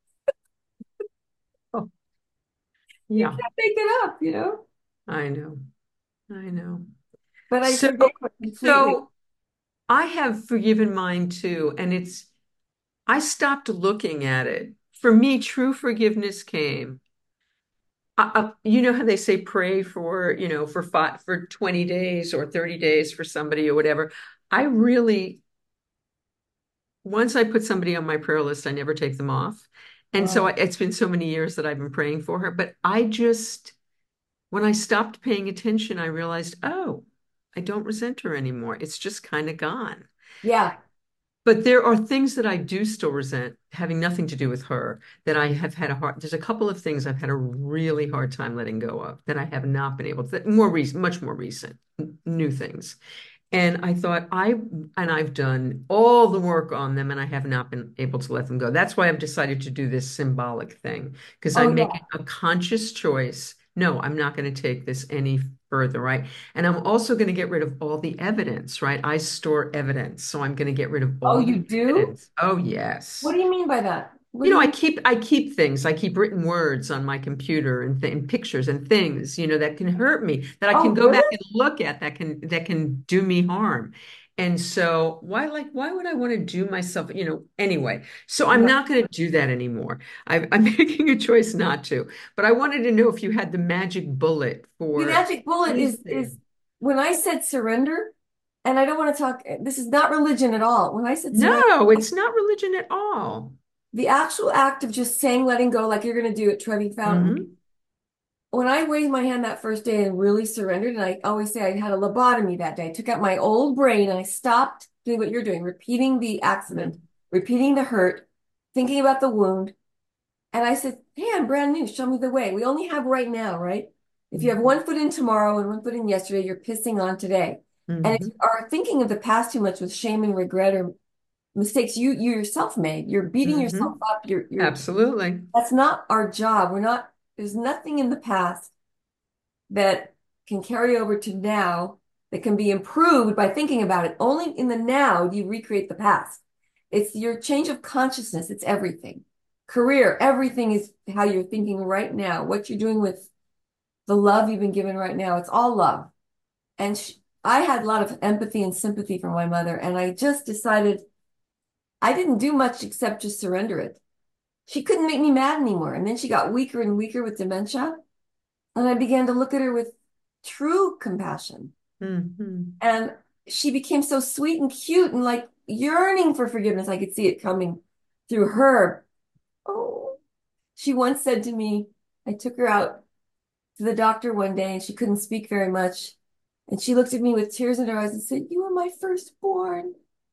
Oh, You yeah, can't make it up, you know. I know. I know. But I So, forgave her completely. so I have forgiven mine too, and it's I stopped looking at it. For me, true forgiveness came. I, I, you know how they say pray for, you know, for five, for twenty days or thirty days for somebody or whatever. I really, once I put somebody on my prayer list, I never take them off. And so I, Oh, it's been so many years that I've been praying for her. But I just, when I stopped paying attention, I realized, oh, I don't resent her anymore. It's just kind of gone. yeah. But there are things that I do still resent, having nothing to do with her, that I have had a hard, there's a couple of things I've had a really hard time letting go of that I have not been able to, more recent, much more recent, n- new things. And I thought I, and I've done all the work on them and I have not been able to let them go. That's why I've decided to do this symbolic thing, because Oh, I'm making yeah. a conscious choice no, I'm not going to take this any further, right? And I'm also going to get rid of all the evidence, right? I store evidence, so I'm going to get rid of Oh, all you the do? evidence. Oh, What yes. do you mean by that? What You do know, you I mean? keep I keep things. I keep written words on my computer and, th and pictures and things, you know, that can hurt me, that I Oh, can go really? back and look at that can that can do me harm. And so why like why would I want to do myself, you know, anyway. So I'm Yeah. not going to do that anymore. I, I'm making a choice not to. But I wanted to know if you had the magic bullet The for magic bullet is is anything. when I said surrender, and I don't want to talk, this is not religion at all. When I said surrender, No, it's not religion at all. the actual act of just saying letting go, like you're going to do at Trevi Fountain. Hmm. When I waved my hand that first day and really surrendered, and I always say I had a lobotomy that day, I took out my old brain and I stopped doing what you're doing, repeating the accident, repeating the hurt, thinking about the wound. And I said, hey, I'm brand new. Show me the way. We only have right now, right? If you have Hmm. one foot in tomorrow and one foot in yesterday, you're pissing on today. And if Hmm. you are thinking of the past too much with shame and regret or mistakes you you yourself made, you're beating yourself Hmm. up. You're you're Absolutely. That's not our job. We're not, there's nothing in the past that can carry over to now that can be improved by thinking about it. Only in the now do you recreate the past. It's your change of consciousness. It's everything. Career, everything is how you're thinking right now, what you're doing with the love you've been given right now. It's all love. And sh I had a lot of empathy and sympathy for my mother, and I just decided I didn't do much except just surrender it. She couldn't make me mad anymore. And then she got weaker and weaker with dementia. And I began to look at her with true compassion. Hmm. And she became so sweet and cute and like yearning for forgiveness. I could see it coming through her. Oh, she once said to me, I took her out to the doctor one day and she couldn't speak very much. And she looked at me with tears in her eyes and said, you were my firstborn.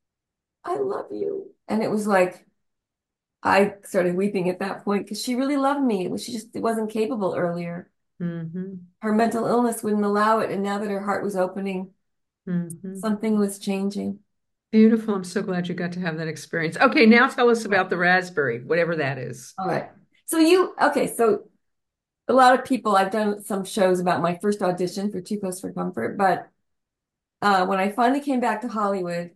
I love you. And it was like, I started weeping at that point because she really loved me. It was, she just it wasn't capable earlier. Hmm. Her mental illness wouldn't allow it. And now that her heart was opening, Hmm. something was changing. Beautiful. I'm so glad you got to have that experience. Okay, now tell us Yeah. about the raspberry, whatever that is. All right. So you, okay, so a lot of people, I've done some shows about my first audition for Too Close for Comfort, but uh, when I finally came back to Hollywood,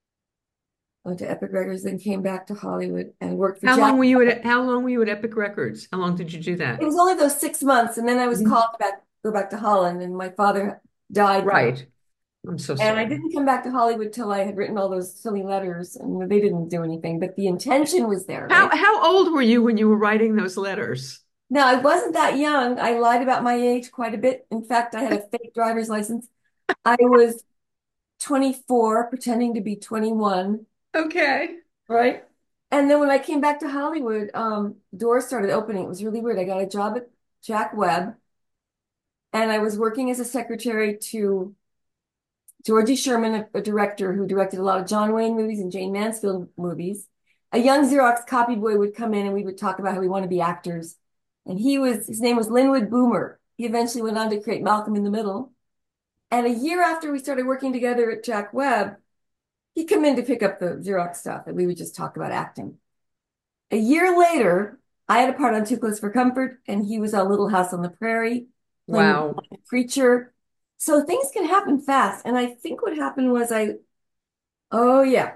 I went to Epic Records, then came back to Hollywood and worked for How Jack. long were you at how long were you at Epic Records? How long did you do It that? was only those six months, and then I was Mhm. called back, go back to Holland, and my father died there. Right. I'm so And I sorry. didn't come back to Hollywood till I had written all those silly letters, and they didn't do anything, but the intention was there, How right? how old were you when you were writing those letters? Now, I wasn't that young. I lied about my age quite a bit. In fact, I had a fake driver's license. I was twenty-four, pretending to be twenty-one, Okay. right? And then when I came back to Hollywood, um, doors started opening. It was really weird. I got a job at Jack Webb, and I was working as a secretary to Georgie Sherman, a, a director who directed a lot of John Wayne movies and Jane Mansfield movies. A young Xerox copy boy would come in and we would talk about how we want to be actors. And he was, his name was Linwood Boomer. He eventually went on to create Malcolm in the Middle. And a year after we started working together at Jack Webb, he'd come in to pick up the Xerox stuff and we would just talk about acting. A year later, I had a part on Too Close for Comfort, and he was on Little House on the Prairie, playing Wow. the preacher. So things can happen fast. And I think what happened was I, oh yeah,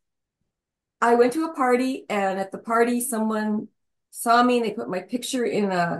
I went to a party, and at the party, someone saw me and they put my picture in a,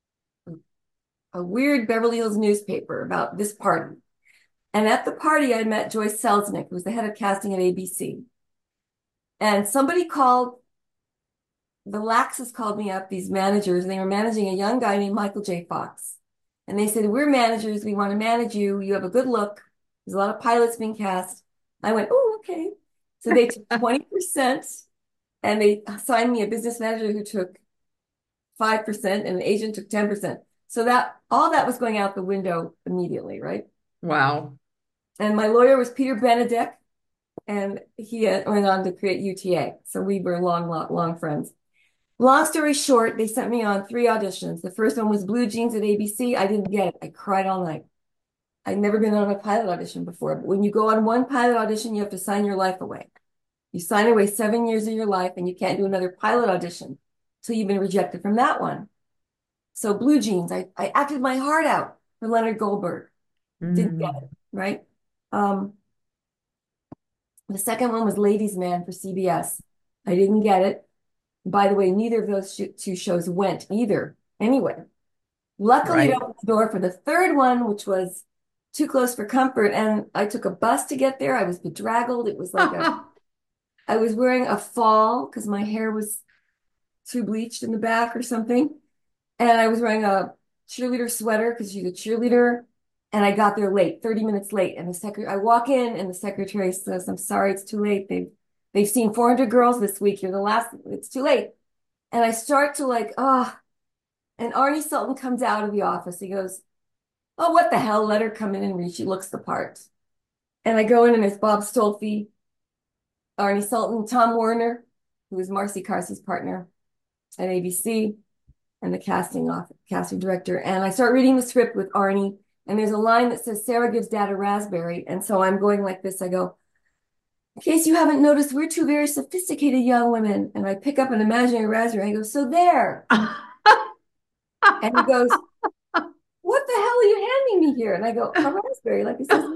a weird Beverly Hills newspaper about this party. And at the party, I met Joyce Selznick, who was the head of casting at A B C. And somebody called, the Laxes called me up, these managers, and they were managing a young guy named Michael J. Fox. And they said, we're managers. We want to manage you. You have a good look. There's a lot of pilots being cast. I went, oh, okay. So they took twenty percent and they assigned me a business manager who took five percent and an agent took ten percent. So that all that was going out the window immediately, right? Wow. And my lawyer was Peter Benedek, and he went on to create U T A. So we were long, long, long friends. Long story short, they sent me on three auditions. The first one was Blue Jeans at A B C. I didn't get it. I cried all night. I'd never been on a pilot audition before. But when you go on one pilot audition, you have to sign your life away. You sign away seven years of your life, and you can't do another pilot audition. So you've been rejected from that one. So Blue Jeans, I, I acted my heart out for Leonard Goldberg. Didn't get Mm. it, right? Um, the second one was Ladies Man for C B S. I didn't get it. By the way, neither of those sh two shows went either. Anyway, luckily it Right. opened the door for the third one, which was Too Close for Comfort. And I took a bus to get there. I was bedraggled. It was like a, I was wearing a fall because my hair was too bleached in the back or something. And I was wearing a cheerleader sweater because she's a cheerleader. And I got there late, thirty minutes late. And the secretary, I walk in and the secretary says, I'm sorry, it's too late. They've, they've seen four hundred girls this week. You're the last, it's too late. And I start to like, oh, and Arnie Sultan comes out of the office. He goes, oh, what the hell? Let her come in and read. She looks the part. And I go in and it's Bob Stolfi, Arnie Sultan, Tom Werner, who is Marcy Carsey's partner at A B C, and the casting off casting director. And I start reading the script with Arnie, and there's a line that says Sarah gives Dad a raspberry. And so I'm going like this. I go, in case you haven't noticed, we're two very sophisticated young women. And I pick up an imaginary raspberry. I go, so there. And he goes, what the hell are you handing me here? And I go, a raspberry, like it says.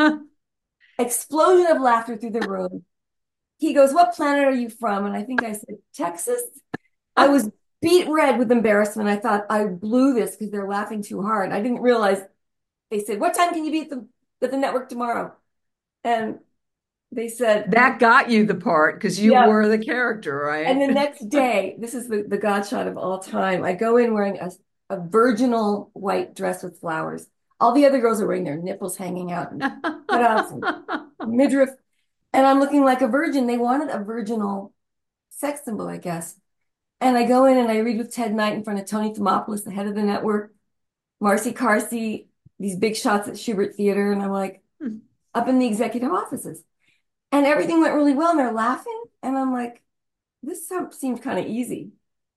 Explosion of laughter through the room. He goes, what planet are you from? And I think I said, Texas. I was beat red with embarrassment. I thought I blew this because they're laughing too hard. I didn't realize they said, what time can you be at the, at the network tomorrow? And they said, That got you the part because you yeah. were the character, And right? the next day, this is the, the God shot of all time. I go in wearing a, a virginal white dress with flowers. All the other girls are wearing their nipples hanging out and cutouts and midriff. And I'm looking like a virgin. They wanted a virginal sex symbol, I guess. And I go in and I read with Ted Knight in front of Tony Thomopoulos, the head of the network, Marcy Carsey, these big shots at Schubert Theater. And I'm like up in the executive offices. And everything went really well. And they're laughing. And I'm like, this seemed kind of easy.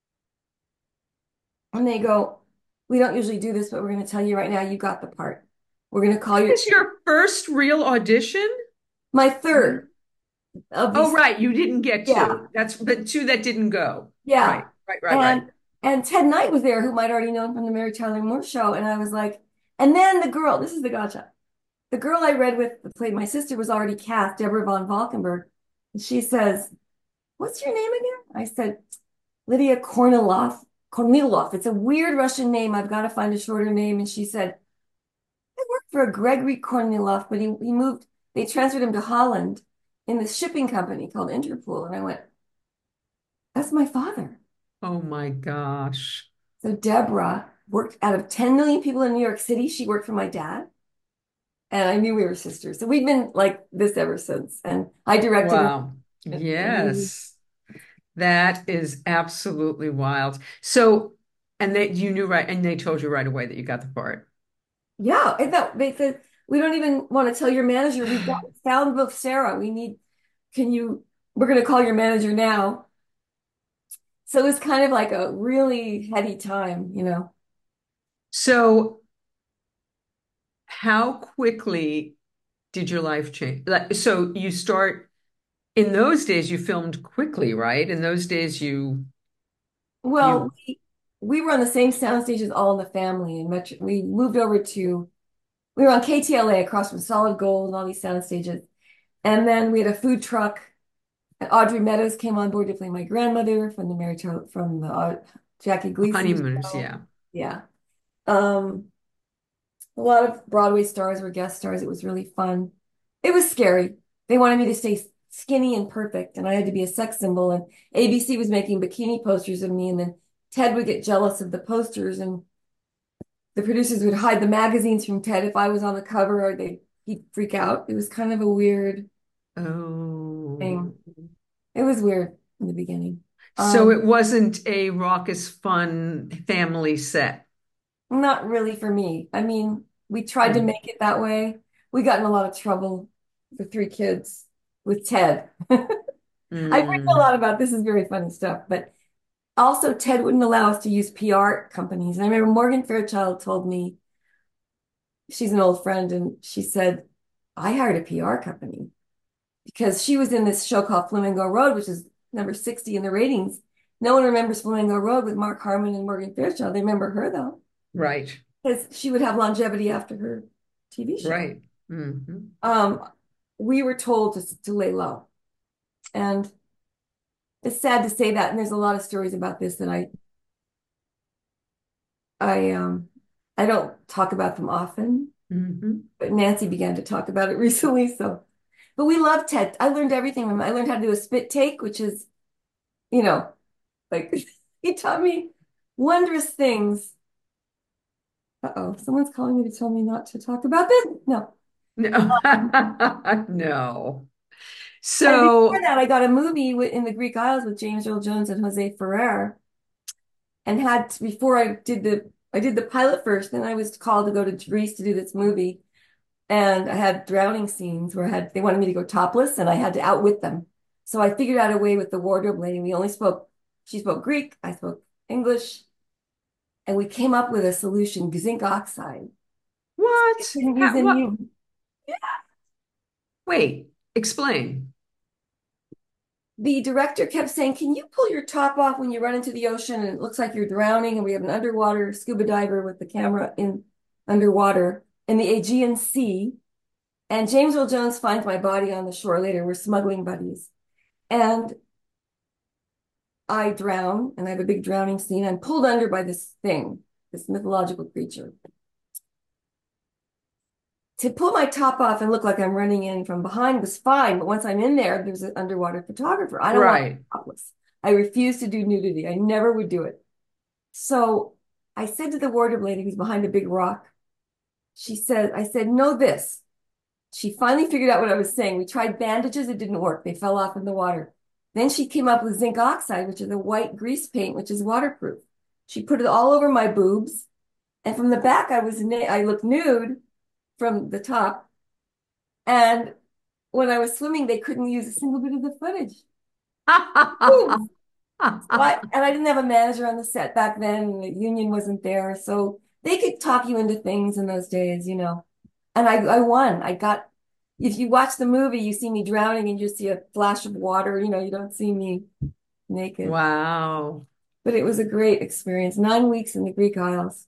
And they go, we don't usually do this, but we're going to tell you right now, you got the part. We're going to call That you was your first real audition? my third of Oh, these. right. You didn't get Yeah. two. That's but two that didn't go. Yeah. Right, right, right, right. And and Ted Knight was there, who might already know him from the Mary Tyler Moore Show. And I was like, and then the girl, this is the gotcha. The girl I read with that played my sister was already cast, Deborah von Valkenburg. And she says, what's your name again? I said, Lydia Kornilov. Kornilov. It's a weird Russian name. I've got to find a shorter name. And she said, I worked for a Gregory Kornilov, but he, he moved, they transferred him to Holland in this shipping company called Interpol. And I went, that's my father. Oh my gosh. So Deborah worked out of ten million people in New York City. She worked for my dad. And I knew we were sisters. So we've been like this ever since. And I directed her. Wow. Yes. That is absolutely wild. So, and they you knew right, and they told you right away that you got the part. Yeah. I thought they said, we don't even want to tell your manager. We've got found both Sarah. We need, can you, we're going to call your manager now. So it was kind of like a really heady time, you know. So, how quickly did your life change? Like, so you start in those days, you filmed quickly, right? In those days, you Well, you we, we were on the same sound stages, All in the Family, and Metro, we moved over to, we were on K T L A across from Solid Gold and all these sound stages. And then we had a food truck. And Audrey Meadows came on board to play my grandmother from the Mary Tyler, from the uh, Jackie Gleason honeymooners, show. yeah. Yeah. Um, a lot of Broadway stars were guest stars. It was really fun. It was scary. They wanted me to stay skinny and perfect, and I had to be a sex symbol. And A B C was making bikini posters of me, and then Ted would get jealous of the posters, and the producers would hide the magazines from Ted if I was on the cover, or they he'd freak out. It was kind of a weird Oh. thing. It was weird in the beginning. So Um, it wasn't a raucous, fun family set. not really for me. I mean, we tried to Mm. make it that way. We got in a lot of trouble, the three kids, with Ted. I've written a Mm. lot about this is very funny stuff, but also Ted wouldn't allow us to use P R companies. And I remember Morgan Fairchild told me, she's an old friend, and she said, I hired a P R company because she was in this show called Flamingo Road, which is number sixty in the ratings. No one remembers Flamingo Road with Mark Harmon and Morgan Fairchild. They remember her though, Right. because she would have longevity after her T V show. Right. Hmm. Um, we were told to, to lay low. And it's sad to say that. And there's a lot of stories about this that I I um I don't talk about them often, Hmm. but Nancy began to talk about it recently. So, but we love Ted. I learned everything from him. I learned how to do a spit take, which is, you know, like he taught me wondrous things. Uh-oh, someone's calling me to tell me not to talk about this. No. No. No. And before So, that, I got a movie with, in the Greek Isles with James Earl Jones and Jose Ferrer, and had to, before I did the I did the pilot first, then I was called to go to Greece to do this movie, and I had drowning scenes where I had they wanted me to go topless, and I had to outwit them. So I figured out a way with the wardrobe lady. We only spoke she spoke Greek, I spoke English, and we came up with a solution: zinc oxide. I what? couldn't use How, what? any. Wait, explain. The director kept saying, "Can you pull your top off when you run into the ocean and it looks like you're drowning?" And we have an underwater scuba diver with the camera in underwater in the Aegean Sea. And James Earl Jones finds my body on the shore later. We're smuggling buddies. And I drown, and I have a big drowning scene. I'm pulled under by this thing, this mythological creature. To pull my top off and look like I'm running in from behind was fine, but once I'm in there, there's an underwater photographer. I don't want to be Right. topless. I refuse to do nudity. I never would do it. So I said to the wardrobe lady who's behind a big rock, she said, I said, know this. She finally figured out what I was saying. We tried bandages, it didn't work. They fell off in the water. Then she came up with zinc oxide, which is a white grease paint, which is waterproof. She put it all over my boobs. And from the back, I was I looked nude from the top. And when I was swimming, they couldn't use a single bit of the footage. Boobs. So I, and I didn't have a manager on the set back then, and the union wasn't there. So they could talk you into things in those days, you know. And I, I won. I got, if you watch the movie, you see me drowning and you see a flash of water, you know, you don't see me naked. Wow. But it was a great experience. Nine weeks in the Greek Isles.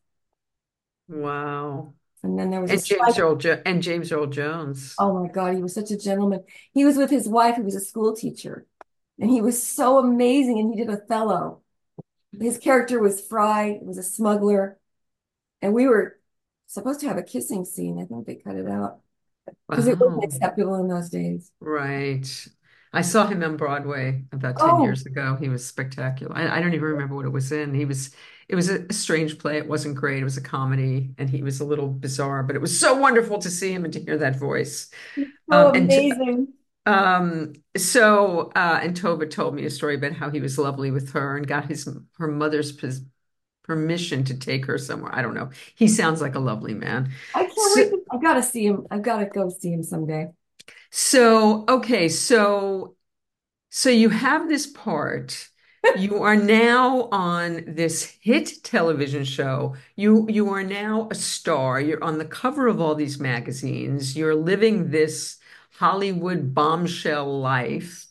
Wow. And then there was a And strike. James Earl jo and James Earl Jones. Oh my God, he was such a gentleman. He was with his wife, who was a school teacher. And he was so amazing. And he did Othello. His character was Fry, was a smuggler. And we were supposed to have a kissing scene. I think they cut it out because it wasn't Wow. acceptable in those days. Right. I saw him on Broadway about ten Oh, years ago. He was spectacular. I, I don't even remember what it was in. He was, it was a, a strange play. It wasn't great. It was a comedy and he was a little bizarre, but it was so wonderful to see him and to hear that voice. so Um, and amazing. um, so, uh, and Tova told me a story about how he was lovely with her and got his, her mother's pers- permission to take her somewhere. I don't know. He sounds like a lovely man. I can't So, wait. To, I gotta see him. I've got to go see him someday. so, okay. So, So you have this part. You are now on this hit television show. You you are now a star. You're on the cover of all these magazines. You're living this Hollywood bombshell life.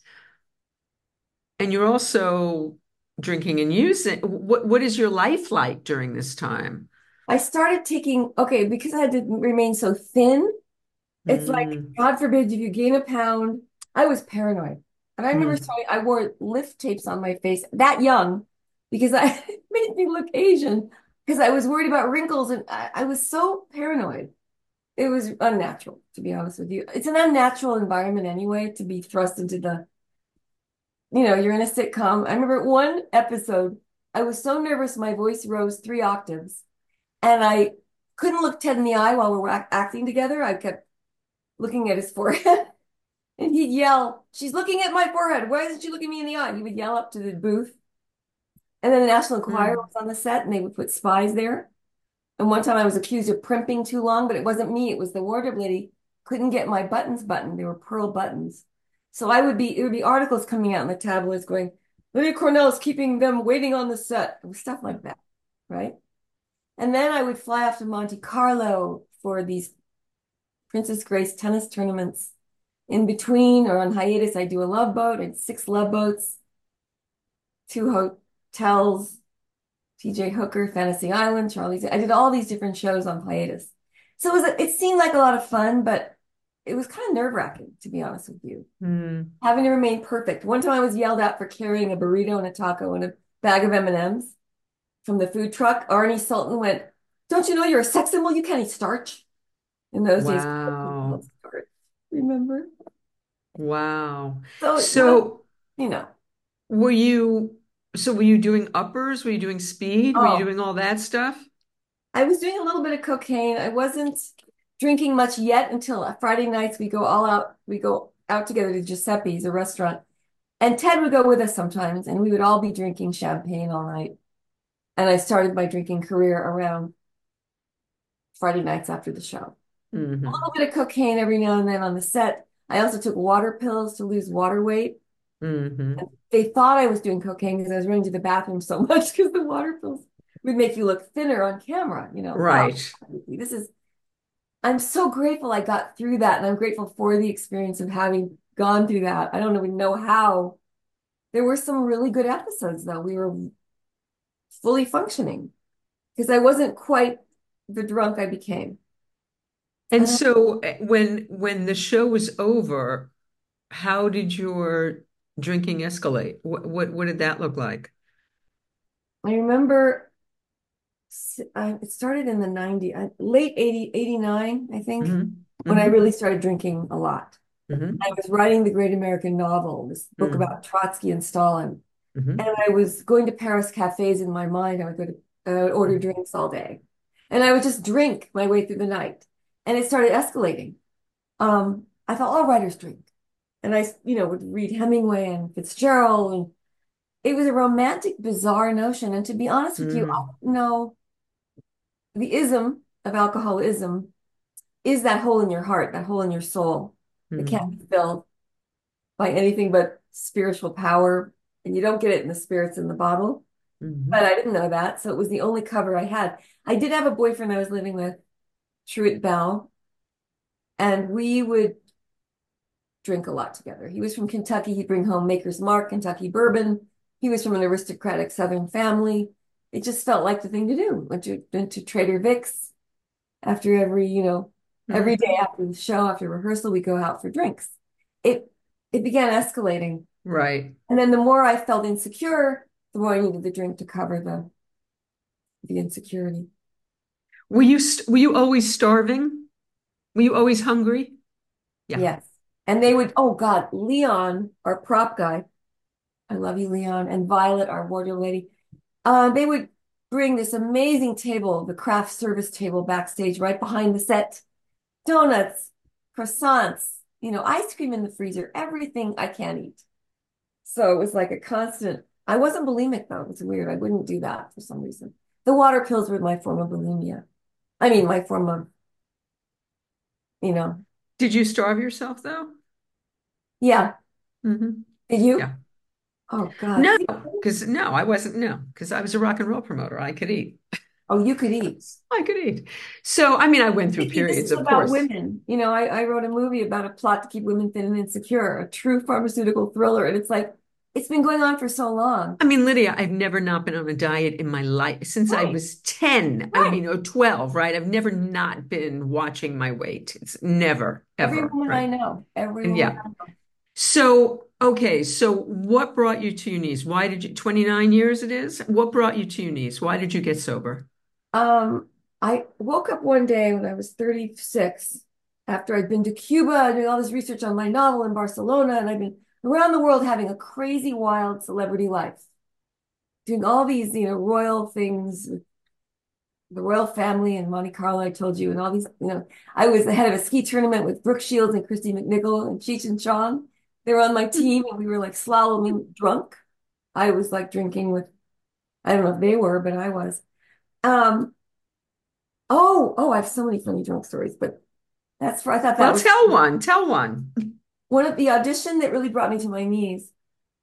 And you're also drinking and using. What what is your life like during this time? I started taking, okay, because I had to remain so thin. It's like, Mm, God forbid, if you gain a pound, I was paranoid. And I remember mm, starting, I wore lift tapes on my face that young because I it made me look Asian because I was worried about wrinkles and I, I was so paranoid. It was unnatural, to be honest with you. It's an unnatural environment anyway to be thrust into the, you know, you're in a sitcom. I remember one episode, I was so nervous, my voice rose three octaves and I couldn't look Ted in the eye while we were act acting together. I kept looking at his forehead. And he'd yell, "She's looking at my forehead. Why isn't she looking me in the eye?" He would yell up to the booth. And then the National Enquirer mm, was on the set and they would put spies there. And one time I was accused of primping too long, but it wasn't me. It was the wardrobe lady couldn't get my buttons buttoned. They were pearl buttons. So I would be, it would be articles coming out in the tabloids going, Lydia Cornell is keeping them waiting on the set. It was stuff like that, right? And then I would fly off to Monte Carlo for these Princess Grace tennis tournaments. In between or on hiatus, I do a love boat and six love boats, two ho Tells, T J Hooker, Fantasy Island, Charlie's. I did all these different shows on hiatus. So it was, it seemed like a lot of fun, but it was kind of nerve-wracking, to be honest with you. Mm. Having to remain perfect. One time I was yelled at for carrying a burrito and a taco and a bag of M and M's from the food truck. Arnie Sultan went, "Don't you know you're a sex symbol? You can't eat starch." In those days, Wow. starch. Remember? Wow. So, well, So you know. were you so were you doing uppers? Were you doing speed? Were you Oh, doing all that stuff? I was doing a little bit of cocaine. I wasn't drinking much yet until Friday nights we go all out. We go out together to Giuseppe's, a restaurant. And Ted would go with us sometimes, and we would all be drinking champagne all night. And I started my drinking career around Friday nights after the show. A Hmm. little bit of cocaine every now and then on the set. I also took water pills to lose water weight. Hmm. They thought I was doing cocaine because I was running to the bathroom so much because the water pills would make you look thinner on camera. You know, wow, Right. this is, I'm so grateful I got through that. And I'm grateful for the experience of having gone through that. I don't even know how. There were some really good episodes, though. We were fully functioning because I wasn't quite the drunk I became. And And so eh, when when the show was over, how did your drinking escalate? What what what did that look like? I remember I, it started in the nineties, I- late eighty, eighty-nine, I think, Hmm. when I Hmm. really started drinking a lot. I Hmm. was writing the Great American Novel, this book Hmm. about Trotsky and Stalin. And Hmm. I was going to Paris cafes in my mind. I would go to, I would order drinks all day. And I would just drink my way through the night. And it started escalating. Um, I thought all writers drink. And I, you know, would read Hemingway and Fitzgerald. And it was a romantic, bizarre notion. And to be honest with you, I Mm. don't know the ism of alcoholism is that hole in your heart, that hole in your soul that can't Hmm. be filled by anything but spiritual power. And you don't get it in the spirits in the bottle. But Hmm. I didn't know that. So it was the only cover I had. I did have a boyfriend I was living with, Truett Bell, and we would drink a lot together. He was from Kentucky. He'd bring home Maker's Mark, Kentucky bourbon. He was from an aristocratic Southern family. It just felt like the thing to do. Went to, went to Trader Vic's after every, you know, every day Hmm. after the show, after rehearsal, we go out for drinks. It it began escalating. Right. And then the more I felt insecure, the more I needed the drink to cover the the insecurity. Were you st were you always starving? Were you always hungry? Yeah. Yes. And they would, oh God, Leon, our prop guy, I love you, Leon, and Violet, our wardrobe lady, uh, they would bring this amazing table, the craft service table backstage right behind the set, donuts, croissants, you know, ice cream in the freezer, everything I can't eat. So it was like a constant. I wasn't bulimic though. It was weird. I wouldn't do that for some reason. The water pills were my form of bulimia. I mean, my form of, you know, Did you starve yourself though? yeah. Hmm. Did you? Yeah. Oh God. No, See? because no, I wasn't. No, because I was a rock and roll promoter. I could eat. Oh, you could eat. I could eat. So, I mean, I went through Vicky, this periods, is of about course. women. You know, I, I wrote a movie about a plot to keep women thin and insecure, a true pharmaceutical thriller. And it's like, it's been going on for so long. I mean, Lydia, I've never not been on a diet in my life since I Right, was ten. I right. mean, or twelve, right? I've never not been watching my weight. It's never, Every ever, woman I right? know, every And woman yeah. I know. So, okay. So, what brought you to your knees? Why did you, twenty-nine years it is? What brought you to your knees? Why did you get sober? Um, I woke up one day when I was thirty-six after I'd been to Cuba doing all this research on my novel in Barcelona, and I'd been around the world having a crazy, wild celebrity life, doing all these, you know, royal things, the royal family in Monte Carlo, I told you, and all these, you know, I was the head of a ski tournament with Brooke Shields and Christy McNichol and Cheech and Chong. They were on my team and we were like slaloming drunk. I was like drinking with, I don't know if they were, but I was. Um, oh, oh, I have so many funny drunk stories, but that's for, I thought that Well, was tell one, tell one. one of the audition that really brought me to my knees.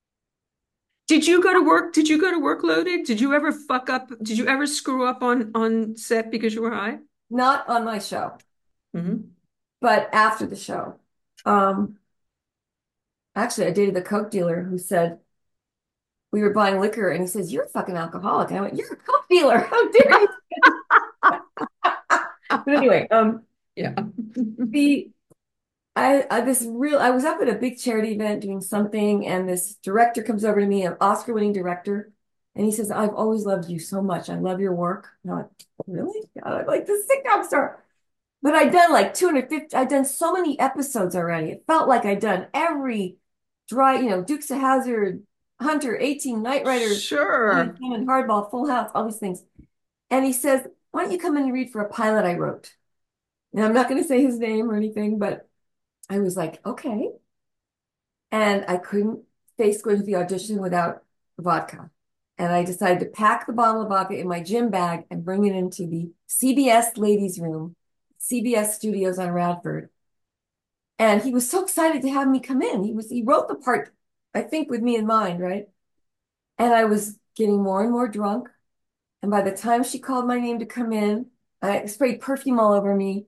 Did you go to work? Did you go to work loaded? Did you ever fuck up? Did you ever screw up on on set because you were high? Not on my show, Hmm. but after the show. Um, actually, I dated a Coke dealer who said, we were buying liquor, and he says, "You're a fucking alcoholic." And I went, "You're a coke dealer. How dare you?" But anyway, um, Yeah. the I, I this real I was up at a big charity event doing something, and this director comes over to me, an Oscar-winning director, and he says, "I've always loved you so much. I love your work." And I'm like, "Really?" I'm like the sitcom star. But I'd done like two hundred fifty, I'd done so many episodes already. It felt like I'd done every dry, you know, Dukes of Hazzard, Hunter, eighteen, Knight Riders, Sure. and Hardball, Full House, all these things. And he says, "Why don't you come in and read for a pilot I wrote?" And I'm not going to say his name or anything, but I was like, okay. And I couldn't face going to the audition without vodka. And I decided to pack the bottle of vodka in my gym bag and bring it into the C B S ladies' room, C B S Studios on Radford. And he was so excited to have me come in. He was he wrote the part, I think, with me in mind, right? And I was getting more and more drunk. And by the time she called my name to come in, I sprayed perfume all over me.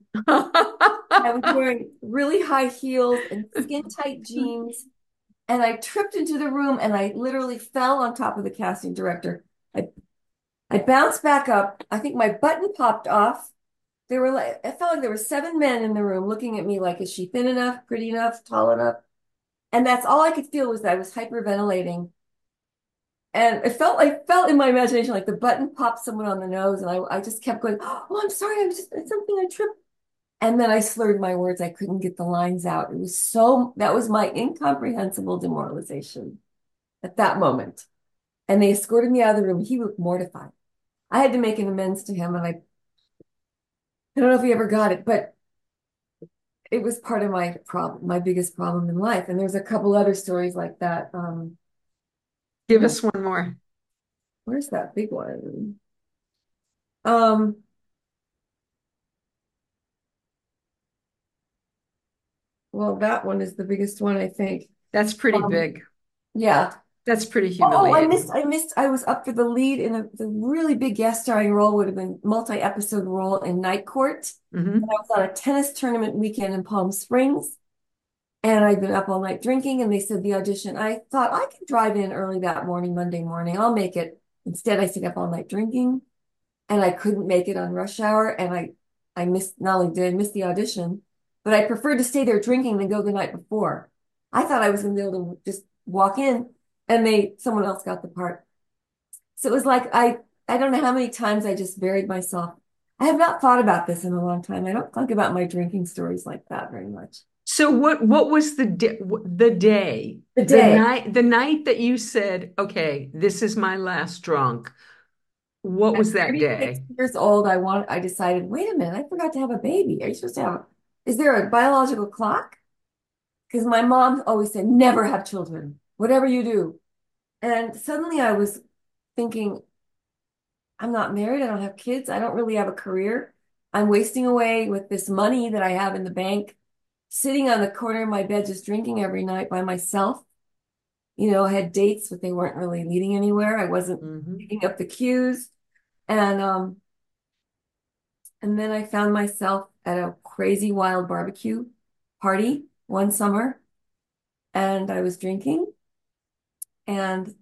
I was wearing really high heels and skin tight jeans. And I tripped into the room and I literally fell on top of the casting director. I, I bounced back up. I think my button popped off. There were like, I felt like there were seven men in the room looking at me like, is she thin enough, pretty enough, tall enough? And that's all I could feel was that I was hyperventilating. And it felt like, felt in my imagination like the button popped someone on the nose. And I, I just kept going, "Oh, I'm sorry. I'm just, it's something I tripped." And then I slurred my words. I couldn't get the lines out. It was so, that was my incomprehensible demoralization at that moment. And they escorted me out of the room. He looked mortified. I had to make an amends to him. And I, I don't know if he ever got it, but it was part of my problem, my biggest problem in life. And there's a couple other stories like that. Um, Give us one more. where's that big one? Um, well, that one is the biggest one, I think. That's pretty Um, big. yeah. That's pretty Oh, I missed, humiliating. I missed, I was up for the lead in a the really big guest starring role, would have been multi-episode role in Night Court. And I Hmm. was on a tennis tournament weekend in Palm Springs, and I'd been up all night drinking, and they said the audition. I thought I could drive in early that morning, Monday morning. I'll make it. Instead, I stayed up all night drinking, and I couldn't make it on rush hour. And I, I missed, not only did I miss the audition, but I preferred to stay there drinking than go the night before. I thought I was going to be able to just walk in and they, someone else got the part. So it was like, I, I don't know how many times I just buried myself. I have not thought about this in a long time. I don't think about my drinking stories like that very much. So what what was the day, the day, The the day. night, the night that you said, okay, this is my last drunk? What At was that thirty-six day? years old, I want, I decided, wait a minute, I forgot to have a baby. Are you supposed to have, is there a biological clock? Because my mom always said, never have children, whatever you do. And suddenly I was thinking, I'm not married. I don't have kids. I don't really have a career. I'm wasting away with this money that I have in the bank, sitting on the corner of my bed, just drinking every night by myself. You know, I had dates, but they weren't really leading anywhere. I wasn't Hmm. picking up the cues. And, um, and then I found myself at a crazy wild barbecue party one summer, and I was drinking, and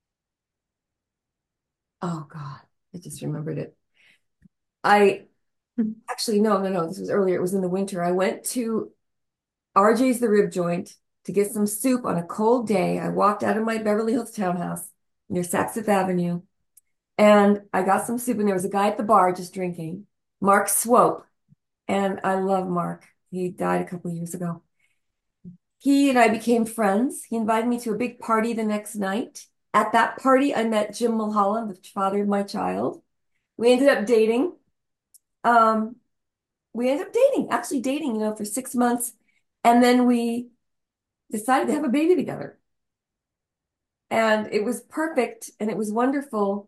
oh God, I just remembered it. I actually, no, no, no, this was earlier. It was in the winter. I went to R J's The Rib Joint to get some soup on a cold day. I walked out of my Beverly Hills townhouse near Saks Fifth Avenue, and I got some soup, and there was a guy at the bar just drinking, Mark Swope. And I love Mark. He died a couple of years ago. He and I became friends. He invited me to a big party the next night. At that party, I met Jim Mulholland, the father of my child. We ended up dating. Um, we ended up dating, actually dating, you know, for six months. And then we decided to have a baby together. And it was perfect and it was wonderful.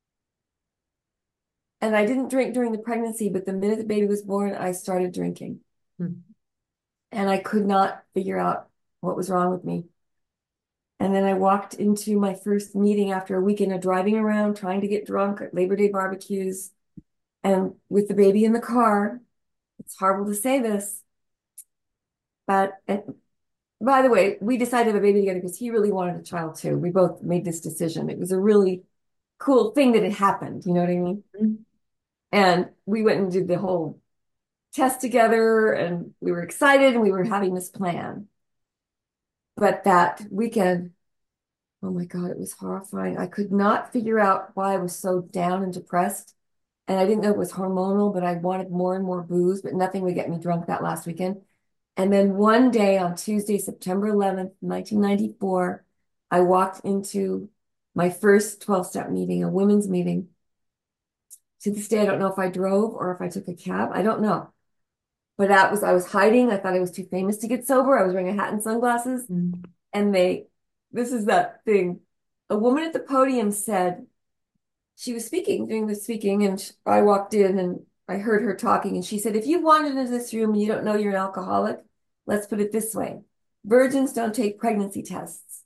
And I didn't drink during the pregnancy, but the minute the baby was born, I started drinking. And I could not figure out what was wrong with me. And then I walked into my first meeting after a weekend of driving around, trying to get drunk at Labor Day barbecues. And with the baby in the car, it's horrible to say this, but it, by the way, we decided to have a baby together because he really wanted a child too. We both made this decision. It was a really cool thing that had happened. You know what I mean? And we went and did the whole test together and we were excited and we were having this plan. But that weekend, oh my God, it was horrifying. I could not figure out why I was so down and depressed. And I didn't know it was hormonal, but I wanted more and more booze, but nothing would get me drunk that last weekend. And then one day on Tuesday, September eleventh, nineteen ninety-four, I walked into my first twelve-step meeting, a women's meeting. To this day, I don't know if I drove or if I took a cab. I don't know. But that was, I was hiding. I thought I was too famous to get sober. I was wearing a hat and sunglasses. Mm. And they, this is that thing. A woman at the podium said, she was speaking, doing the speaking, and I walked in and I heard her talking. And she said, if you wandered into this room and you don't know you're an alcoholic, let's put it this way. Virgins don't take pregnancy tests.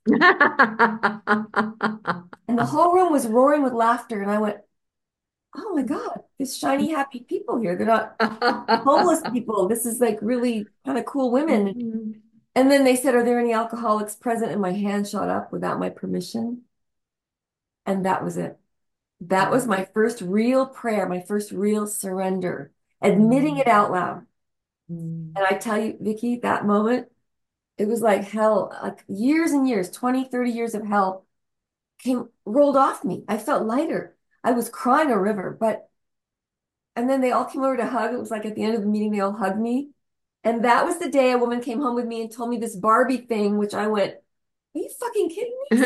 And the whole room was roaring with laughter. And I went, oh my God, there's shiny, happy people here. They're not homeless people. This is like really kind of cool women. And then they said, are there any alcoholics present? And my hand shot up without my permission. And that was it. That was my first real prayer, my first real surrender, admitting it out loud. And I tell you, Vicki, that moment, it was like hell, like years and years, twenty, thirty years of hell came, rolled off me. I felt lighter. I was crying a river, but, and then they all came over to hug. It was like at the end of the meeting, they all hugged me. And that was the day a woman came home with me and told me this Barbie thing, which I went, are you fucking kidding me?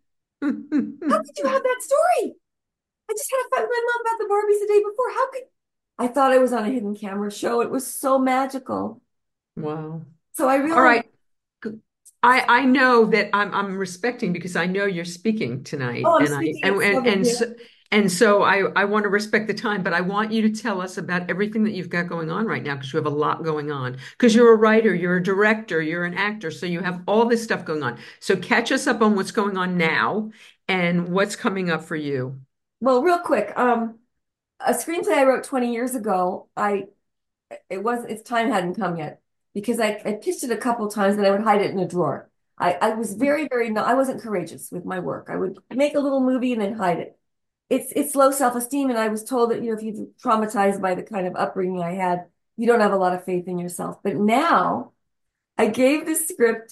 How could you have that story? I just had a fight with my mom about the Barbies the day before. How could I thought I was on a hidden camera show? It was so magical. Wow. So I All realized, right. I I know that I'm I'm respecting because I know you're speaking tonight, oh, I'm and I speaking and at and seven and here. so, and so I I want to respect the time, but I want you to tell us about everything that you've got going on right now because you have a lot going on. Because you're a writer, you're a director, you're an actor, so you have all this stuff going on. So catch us up on what's going on now and what's coming up for you. Well, real quick, um, a screenplay I wrote twenty years ago, I it was its time hadn't come yet because I, I pitched it a couple times and I would hide it in a drawer. I, I was very, very no, I wasn't courageous with my work. I would make a little movie and then hide it. It's it's low self-esteem, and I was told that you know if you're traumatized by the kind of upbringing I had, you don't have a lot of faith in yourself. But now I gave this script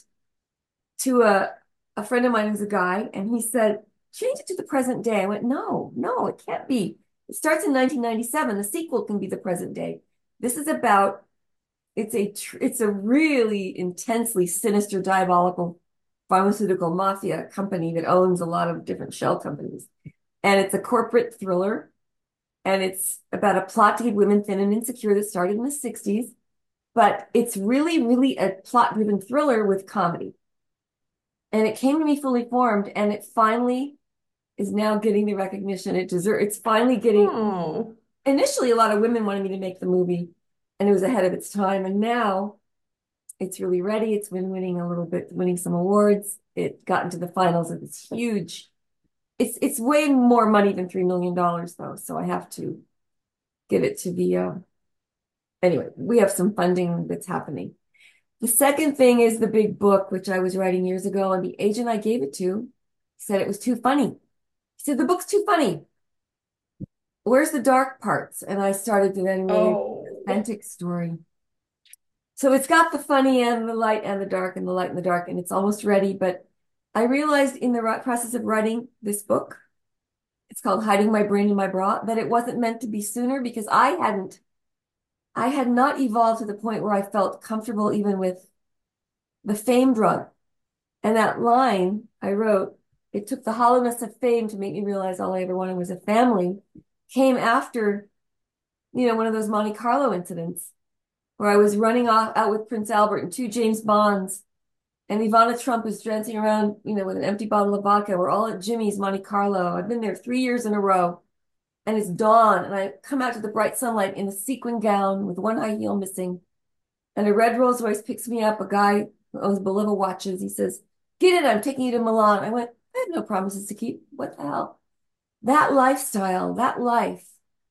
to a a friend of mine who's a guy, and he said, change it to the present day. I went, no, no, it can't be. It starts in nineteen ninety-seven. The sequel can be the present day. This is about it's a tr- it's a really intensely sinister, diabolical pharmaceutical mafia company that owns a lot of different shell companies, and it's a corporate thriller, and it's about a plot to keep women thin and insecure that started in the sixties, but it's really, really a plot-driven thriller with comedy. And it came to me fully formed, and it finally is now getting the recognition it deserves. It's finally getting. Oh. Initially, a lot of women wanted me to make the movie, and it was ahead of its time. And now it's really ready. It's been winning a little bit, winning some awards. It got into the finals of this huge. It's it's way more money than three million dollars though, so I have to give it to the. Uh, anyway, we have some funding that's happening. The second thing is the big book, which I was writing years ago, and the agent I gave it to said it was too funny. He said, the book's too funny. Where's the dark parts? And I started to then really Oh. authentic story. So it's got the funny and the light and the dark and the light and the dark, and it's almost ready. But I realized in the process of writing this book, it's called Hiding My Brain in My Bra, that it wasn't meant to be sooner because I hadn't, I had not evolved to the point where I felt comfortable even with the fame drug. And that line I wrote, it took the hollowness of fame to make me realize all I ever wanted was a family, came after, you know, one of those Monte Carlo incidents where I was running off out with Prince Albert and two James Bonds, and Ivana Trump was dancing around, you know, with an empty bottle of vodka. We're all at Jimmy's Monte Carlo. I've been there three years in a row, and it's dawn, and I come out to the bright sunlight in a sequin gown with one high heel missing, and a red Rolls Royce picks me up. A guy who owns Bulova watches. He says, "Get it, I'm taking you to Milan." I went, "I have no promises to keep. What the hell?" That lifestyle, that life,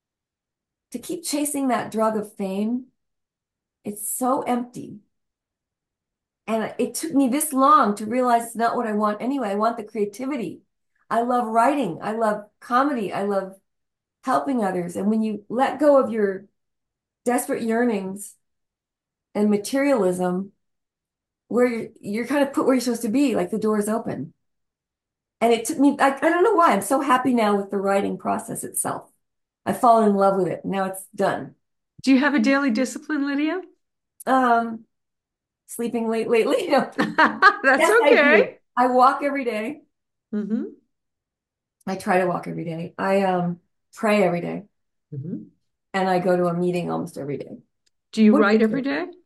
to keep chasing that drug of fame, it's so empty. And it took me this long to realize it's not what I want anyway. I want the creativity. I love writing. I love comedy. I love helping others. And when you let go of your desperate yearnings and materialism, where you're, you're kind of put where you're supposed to be, like the door is open. And it took me, I, I don't know why. I'm so happy now with the writing process itself. I've fallen in love with it. Now it's done. Do you have a daily discipline, Lydia? Um, Sleeping late lately. No. That's Yes, I do. okay. I walk every day. Hmm. I try to walk every day. I um pray every day, Hmm. and I go to a meeting almost every day. Do you What do you write every do? day?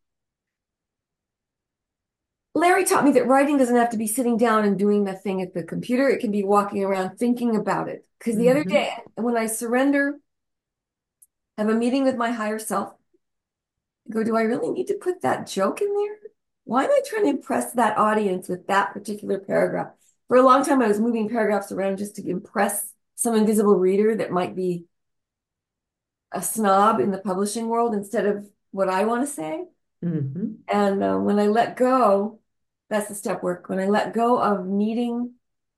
Larry taught me that writing doesn't have to be sitting down and doing the thing at the computer. It can be walking around thinking about it. Because the other Hmm. day, when I surrender, have a meeting with my higher self, I go, do I really need to put that joke in there? Why am I trying to impress that audience with that particular paragraph? For a long time, I was moving paragraphs around just to impress some invisible reader that might be a snob in the publishing world instead of what I want to say. Hmm. And uh, when I let go, that's the step work. When I let go of needing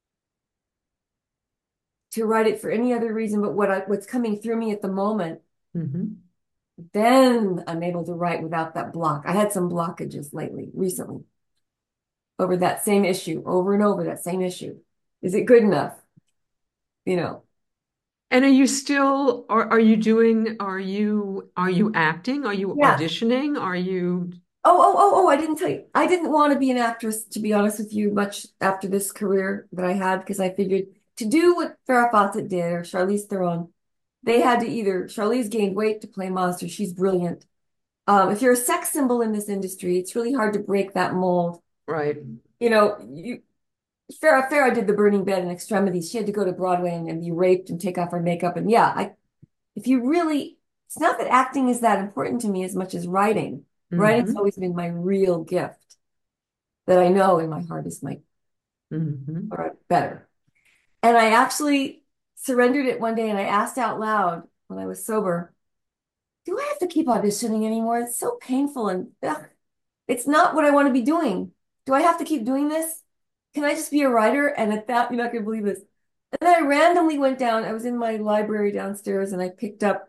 to write it for any other reason but what I, what's coming through me at the moment, Hmm. then I'm able to write without that block. I had some blockages lately, recently, over that same issue, over and over that same issue. Is it good enough? You know? And are you still, are, are you doing, are you, are you acting? Are you Yes. auditioning? Are you, Oh, oh, oh, oh, I didn't tell you. I didn't want to be an actress, to be honest with you, much after this career that I had, because I figured to do what Farrah Fawcett did or Charlize Theron, they had to either, Charlize gained weight to play monster. She's brilliant. Um, if you're a sex symbol in this industry, it's really hard to break that mold. right? You know, you Farrah Farrah did the burning bed in Extremities. She had to go to Broadway and, and be raped and take off her makeup. And yeah, I if you really, it's not that acting is that important to me as much as writing. Writing's Hmm. always been my real gift that I know in my heart is my Hmm. or better. And I actually surrendered it one day and I asked out loud when I was sober, do I have to keep auditioning anymore? It's so painful and ugh, it's not what I want to be doing. Do I have to keep doing this? Can I just be a writer? And at that, you're not going to believe this. And then I randomly went down. I was in my library downstairs and I picked up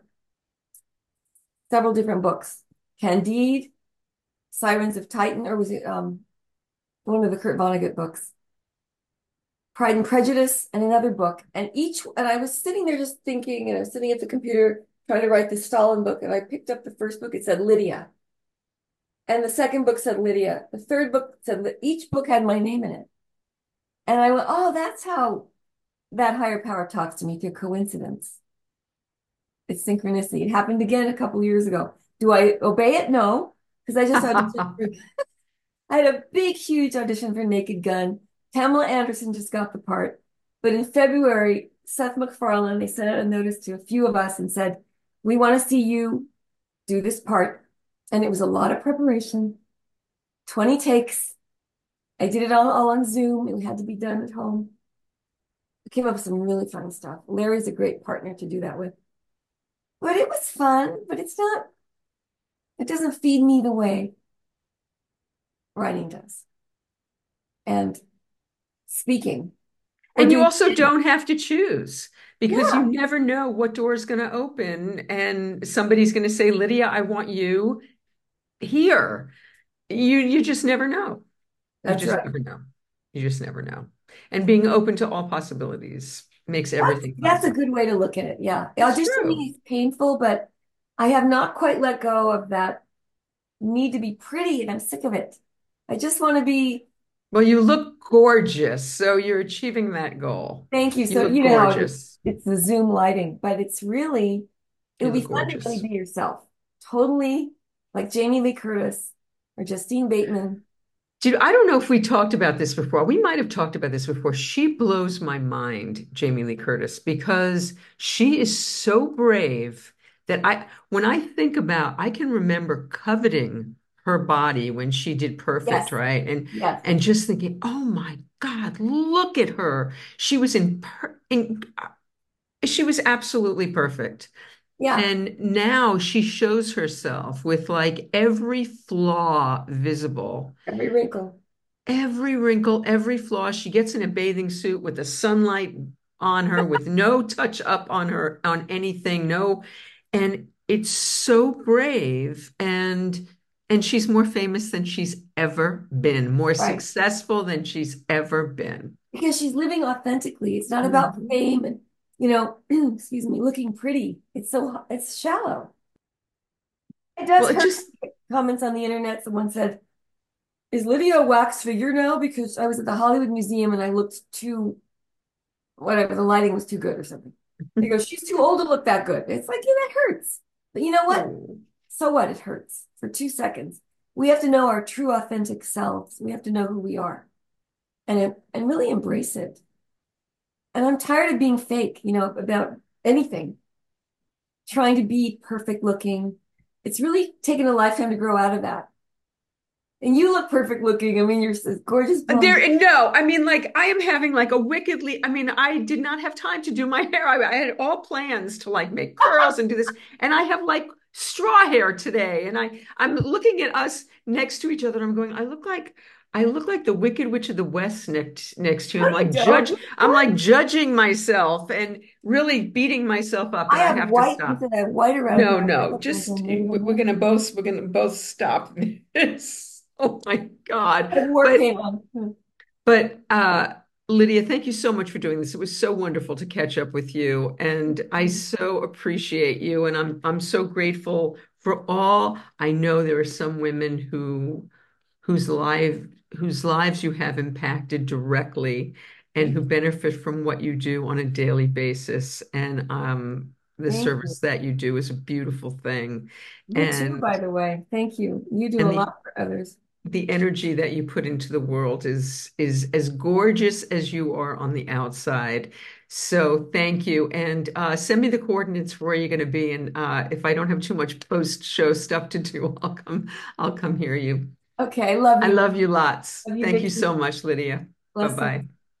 several different books. Candide, Sirens of Titan, or was it um one of the Kurt Vonnegut books? Pride and Prejudice, and another book. And each, and I was sitting there just thinking, and I was sitting at the computer trying to write this Stalin book, and I picked up the first book. It said Lydia, and the second book said Lydia. The third book said each book had my name in it, and I went, oh, that's how that higher power talks to me through coincidence. It's synchronicity. It happened again a couple years ago. Do I obey it? No, because I just auditioned for I had a big, huge audition for Naked Gun. Pamela Anderson just got the part. But in February, Seth MacFarlane, they sent out a notice to a few of us and said, we want to see you do this part. And it was a lot of preparation, twenty takes. I did it all, all on Zoom. It had to be done at home. I came up with some really fun stuff. Larry's a great partner to do that with. But it was fun, but it's not, it doesn't feed me the way writing does. And speaking or And you doing also don't have to choose because you yeah, never know what door is going to open and somebody's going to say, Lydia, I want you here. You you just never know. You that's just right. never know. You just never know. And being open to all possibilities makes That's everything that's a possible. good way to look at it. Yeah. It's true. Auditioning is painful, but I have not quite let go of that need to be pretty, and I'm sick of it. I just want to be, Well, you look gorgeous, so you're achieving that goal. thank you. You So look you know how it is. gorgeous. It's the Zoom lighting, but it's really, it You would be look fun to really gorgeous. be yourself. Totally like Jamie Lee Curtis or Justine Bateman. Dude, I don't know if we talked about this before. We might have talked about this before. She blows my mind, Jamie Lee Curtis, because she is so brave that I, when I think about, I can remember coveting her body when she did Perfect, Yes, right? And yes. and just thinking, oh my God, look at her. She was in, per in she was absolutely perfect. Yeah, And now she shows herself with like every flaw visible. every wrinkle. Every wrinkle, every flaw. She gets in a bathing suit with the sunlight on her, with no touch up on her, on anything, no. And it's so brave. And and she's more famous than she's ever been, more Right. successful than she's ever been. Because she's living authentically. It's not about Mhm. fame and, you know, excuse me, looking pretty. It's so, it's shallow. It does Well, it hurt. just Comments on the internet. Someone said, is Lydia a wax figure now? Because I was at the Hollywood Museum and I looked too, whatever, the lighting was too good or something. They go, she's too old to look that good. It's like, yeah, that hurts. But you know what? oh. So what? It hurts for two seconds. We have to know our true authentic selves. We have to know who we are and, and really embrace it. And I'm tired of being fake, you know, about anything, trying to be perfect looking. It's really taken a lifetime to grow out of that. And you look perfect looking. I mean, you're this gorgeous blonde. There, no, I mean, like, I am having like a wickedly, I mean, I did not have time to do my hair. I, I had all plans to like make curls and do this, and I have like straw hair today. And I, I'm looking at us next to each other, and I'm going, I look like, I look like the Wicked Witch of the West next next to you. No, I'm you like don't. judge, Look I'm like gorgeous. judging myself and really beating myself up, I and I have have to white, you stop. said I have white around No, here. no, I'm just maybe we- I'm we're not. gonna both we're gonna both stop this. Oh my God. And war But came on. but uh, Lydia, thank you so much for doing this. It was so wonderful to catch up with you, and I so appreciate you. And I'm I'm so grateful for all. I know there are some women who whose life whose lives you have impacted directly and Thank who benefit from what you do on a daily basis. And um, the thank you. service that you do is a beautiful thing. You too, And by the way. Thank you. You do a and the lot for others. the energy that you put into the world is is as gorgeous as you are on the outside. So thank you. And uh, send me the coordinates for where you're going to be. And uh, if I don't have too much post-show stuff to do, I'll come, I'll come hear you. Okay, love I you. love you lots. Love you, Thank you so Vicky. much, Lydia. Blessings. Bye-bye.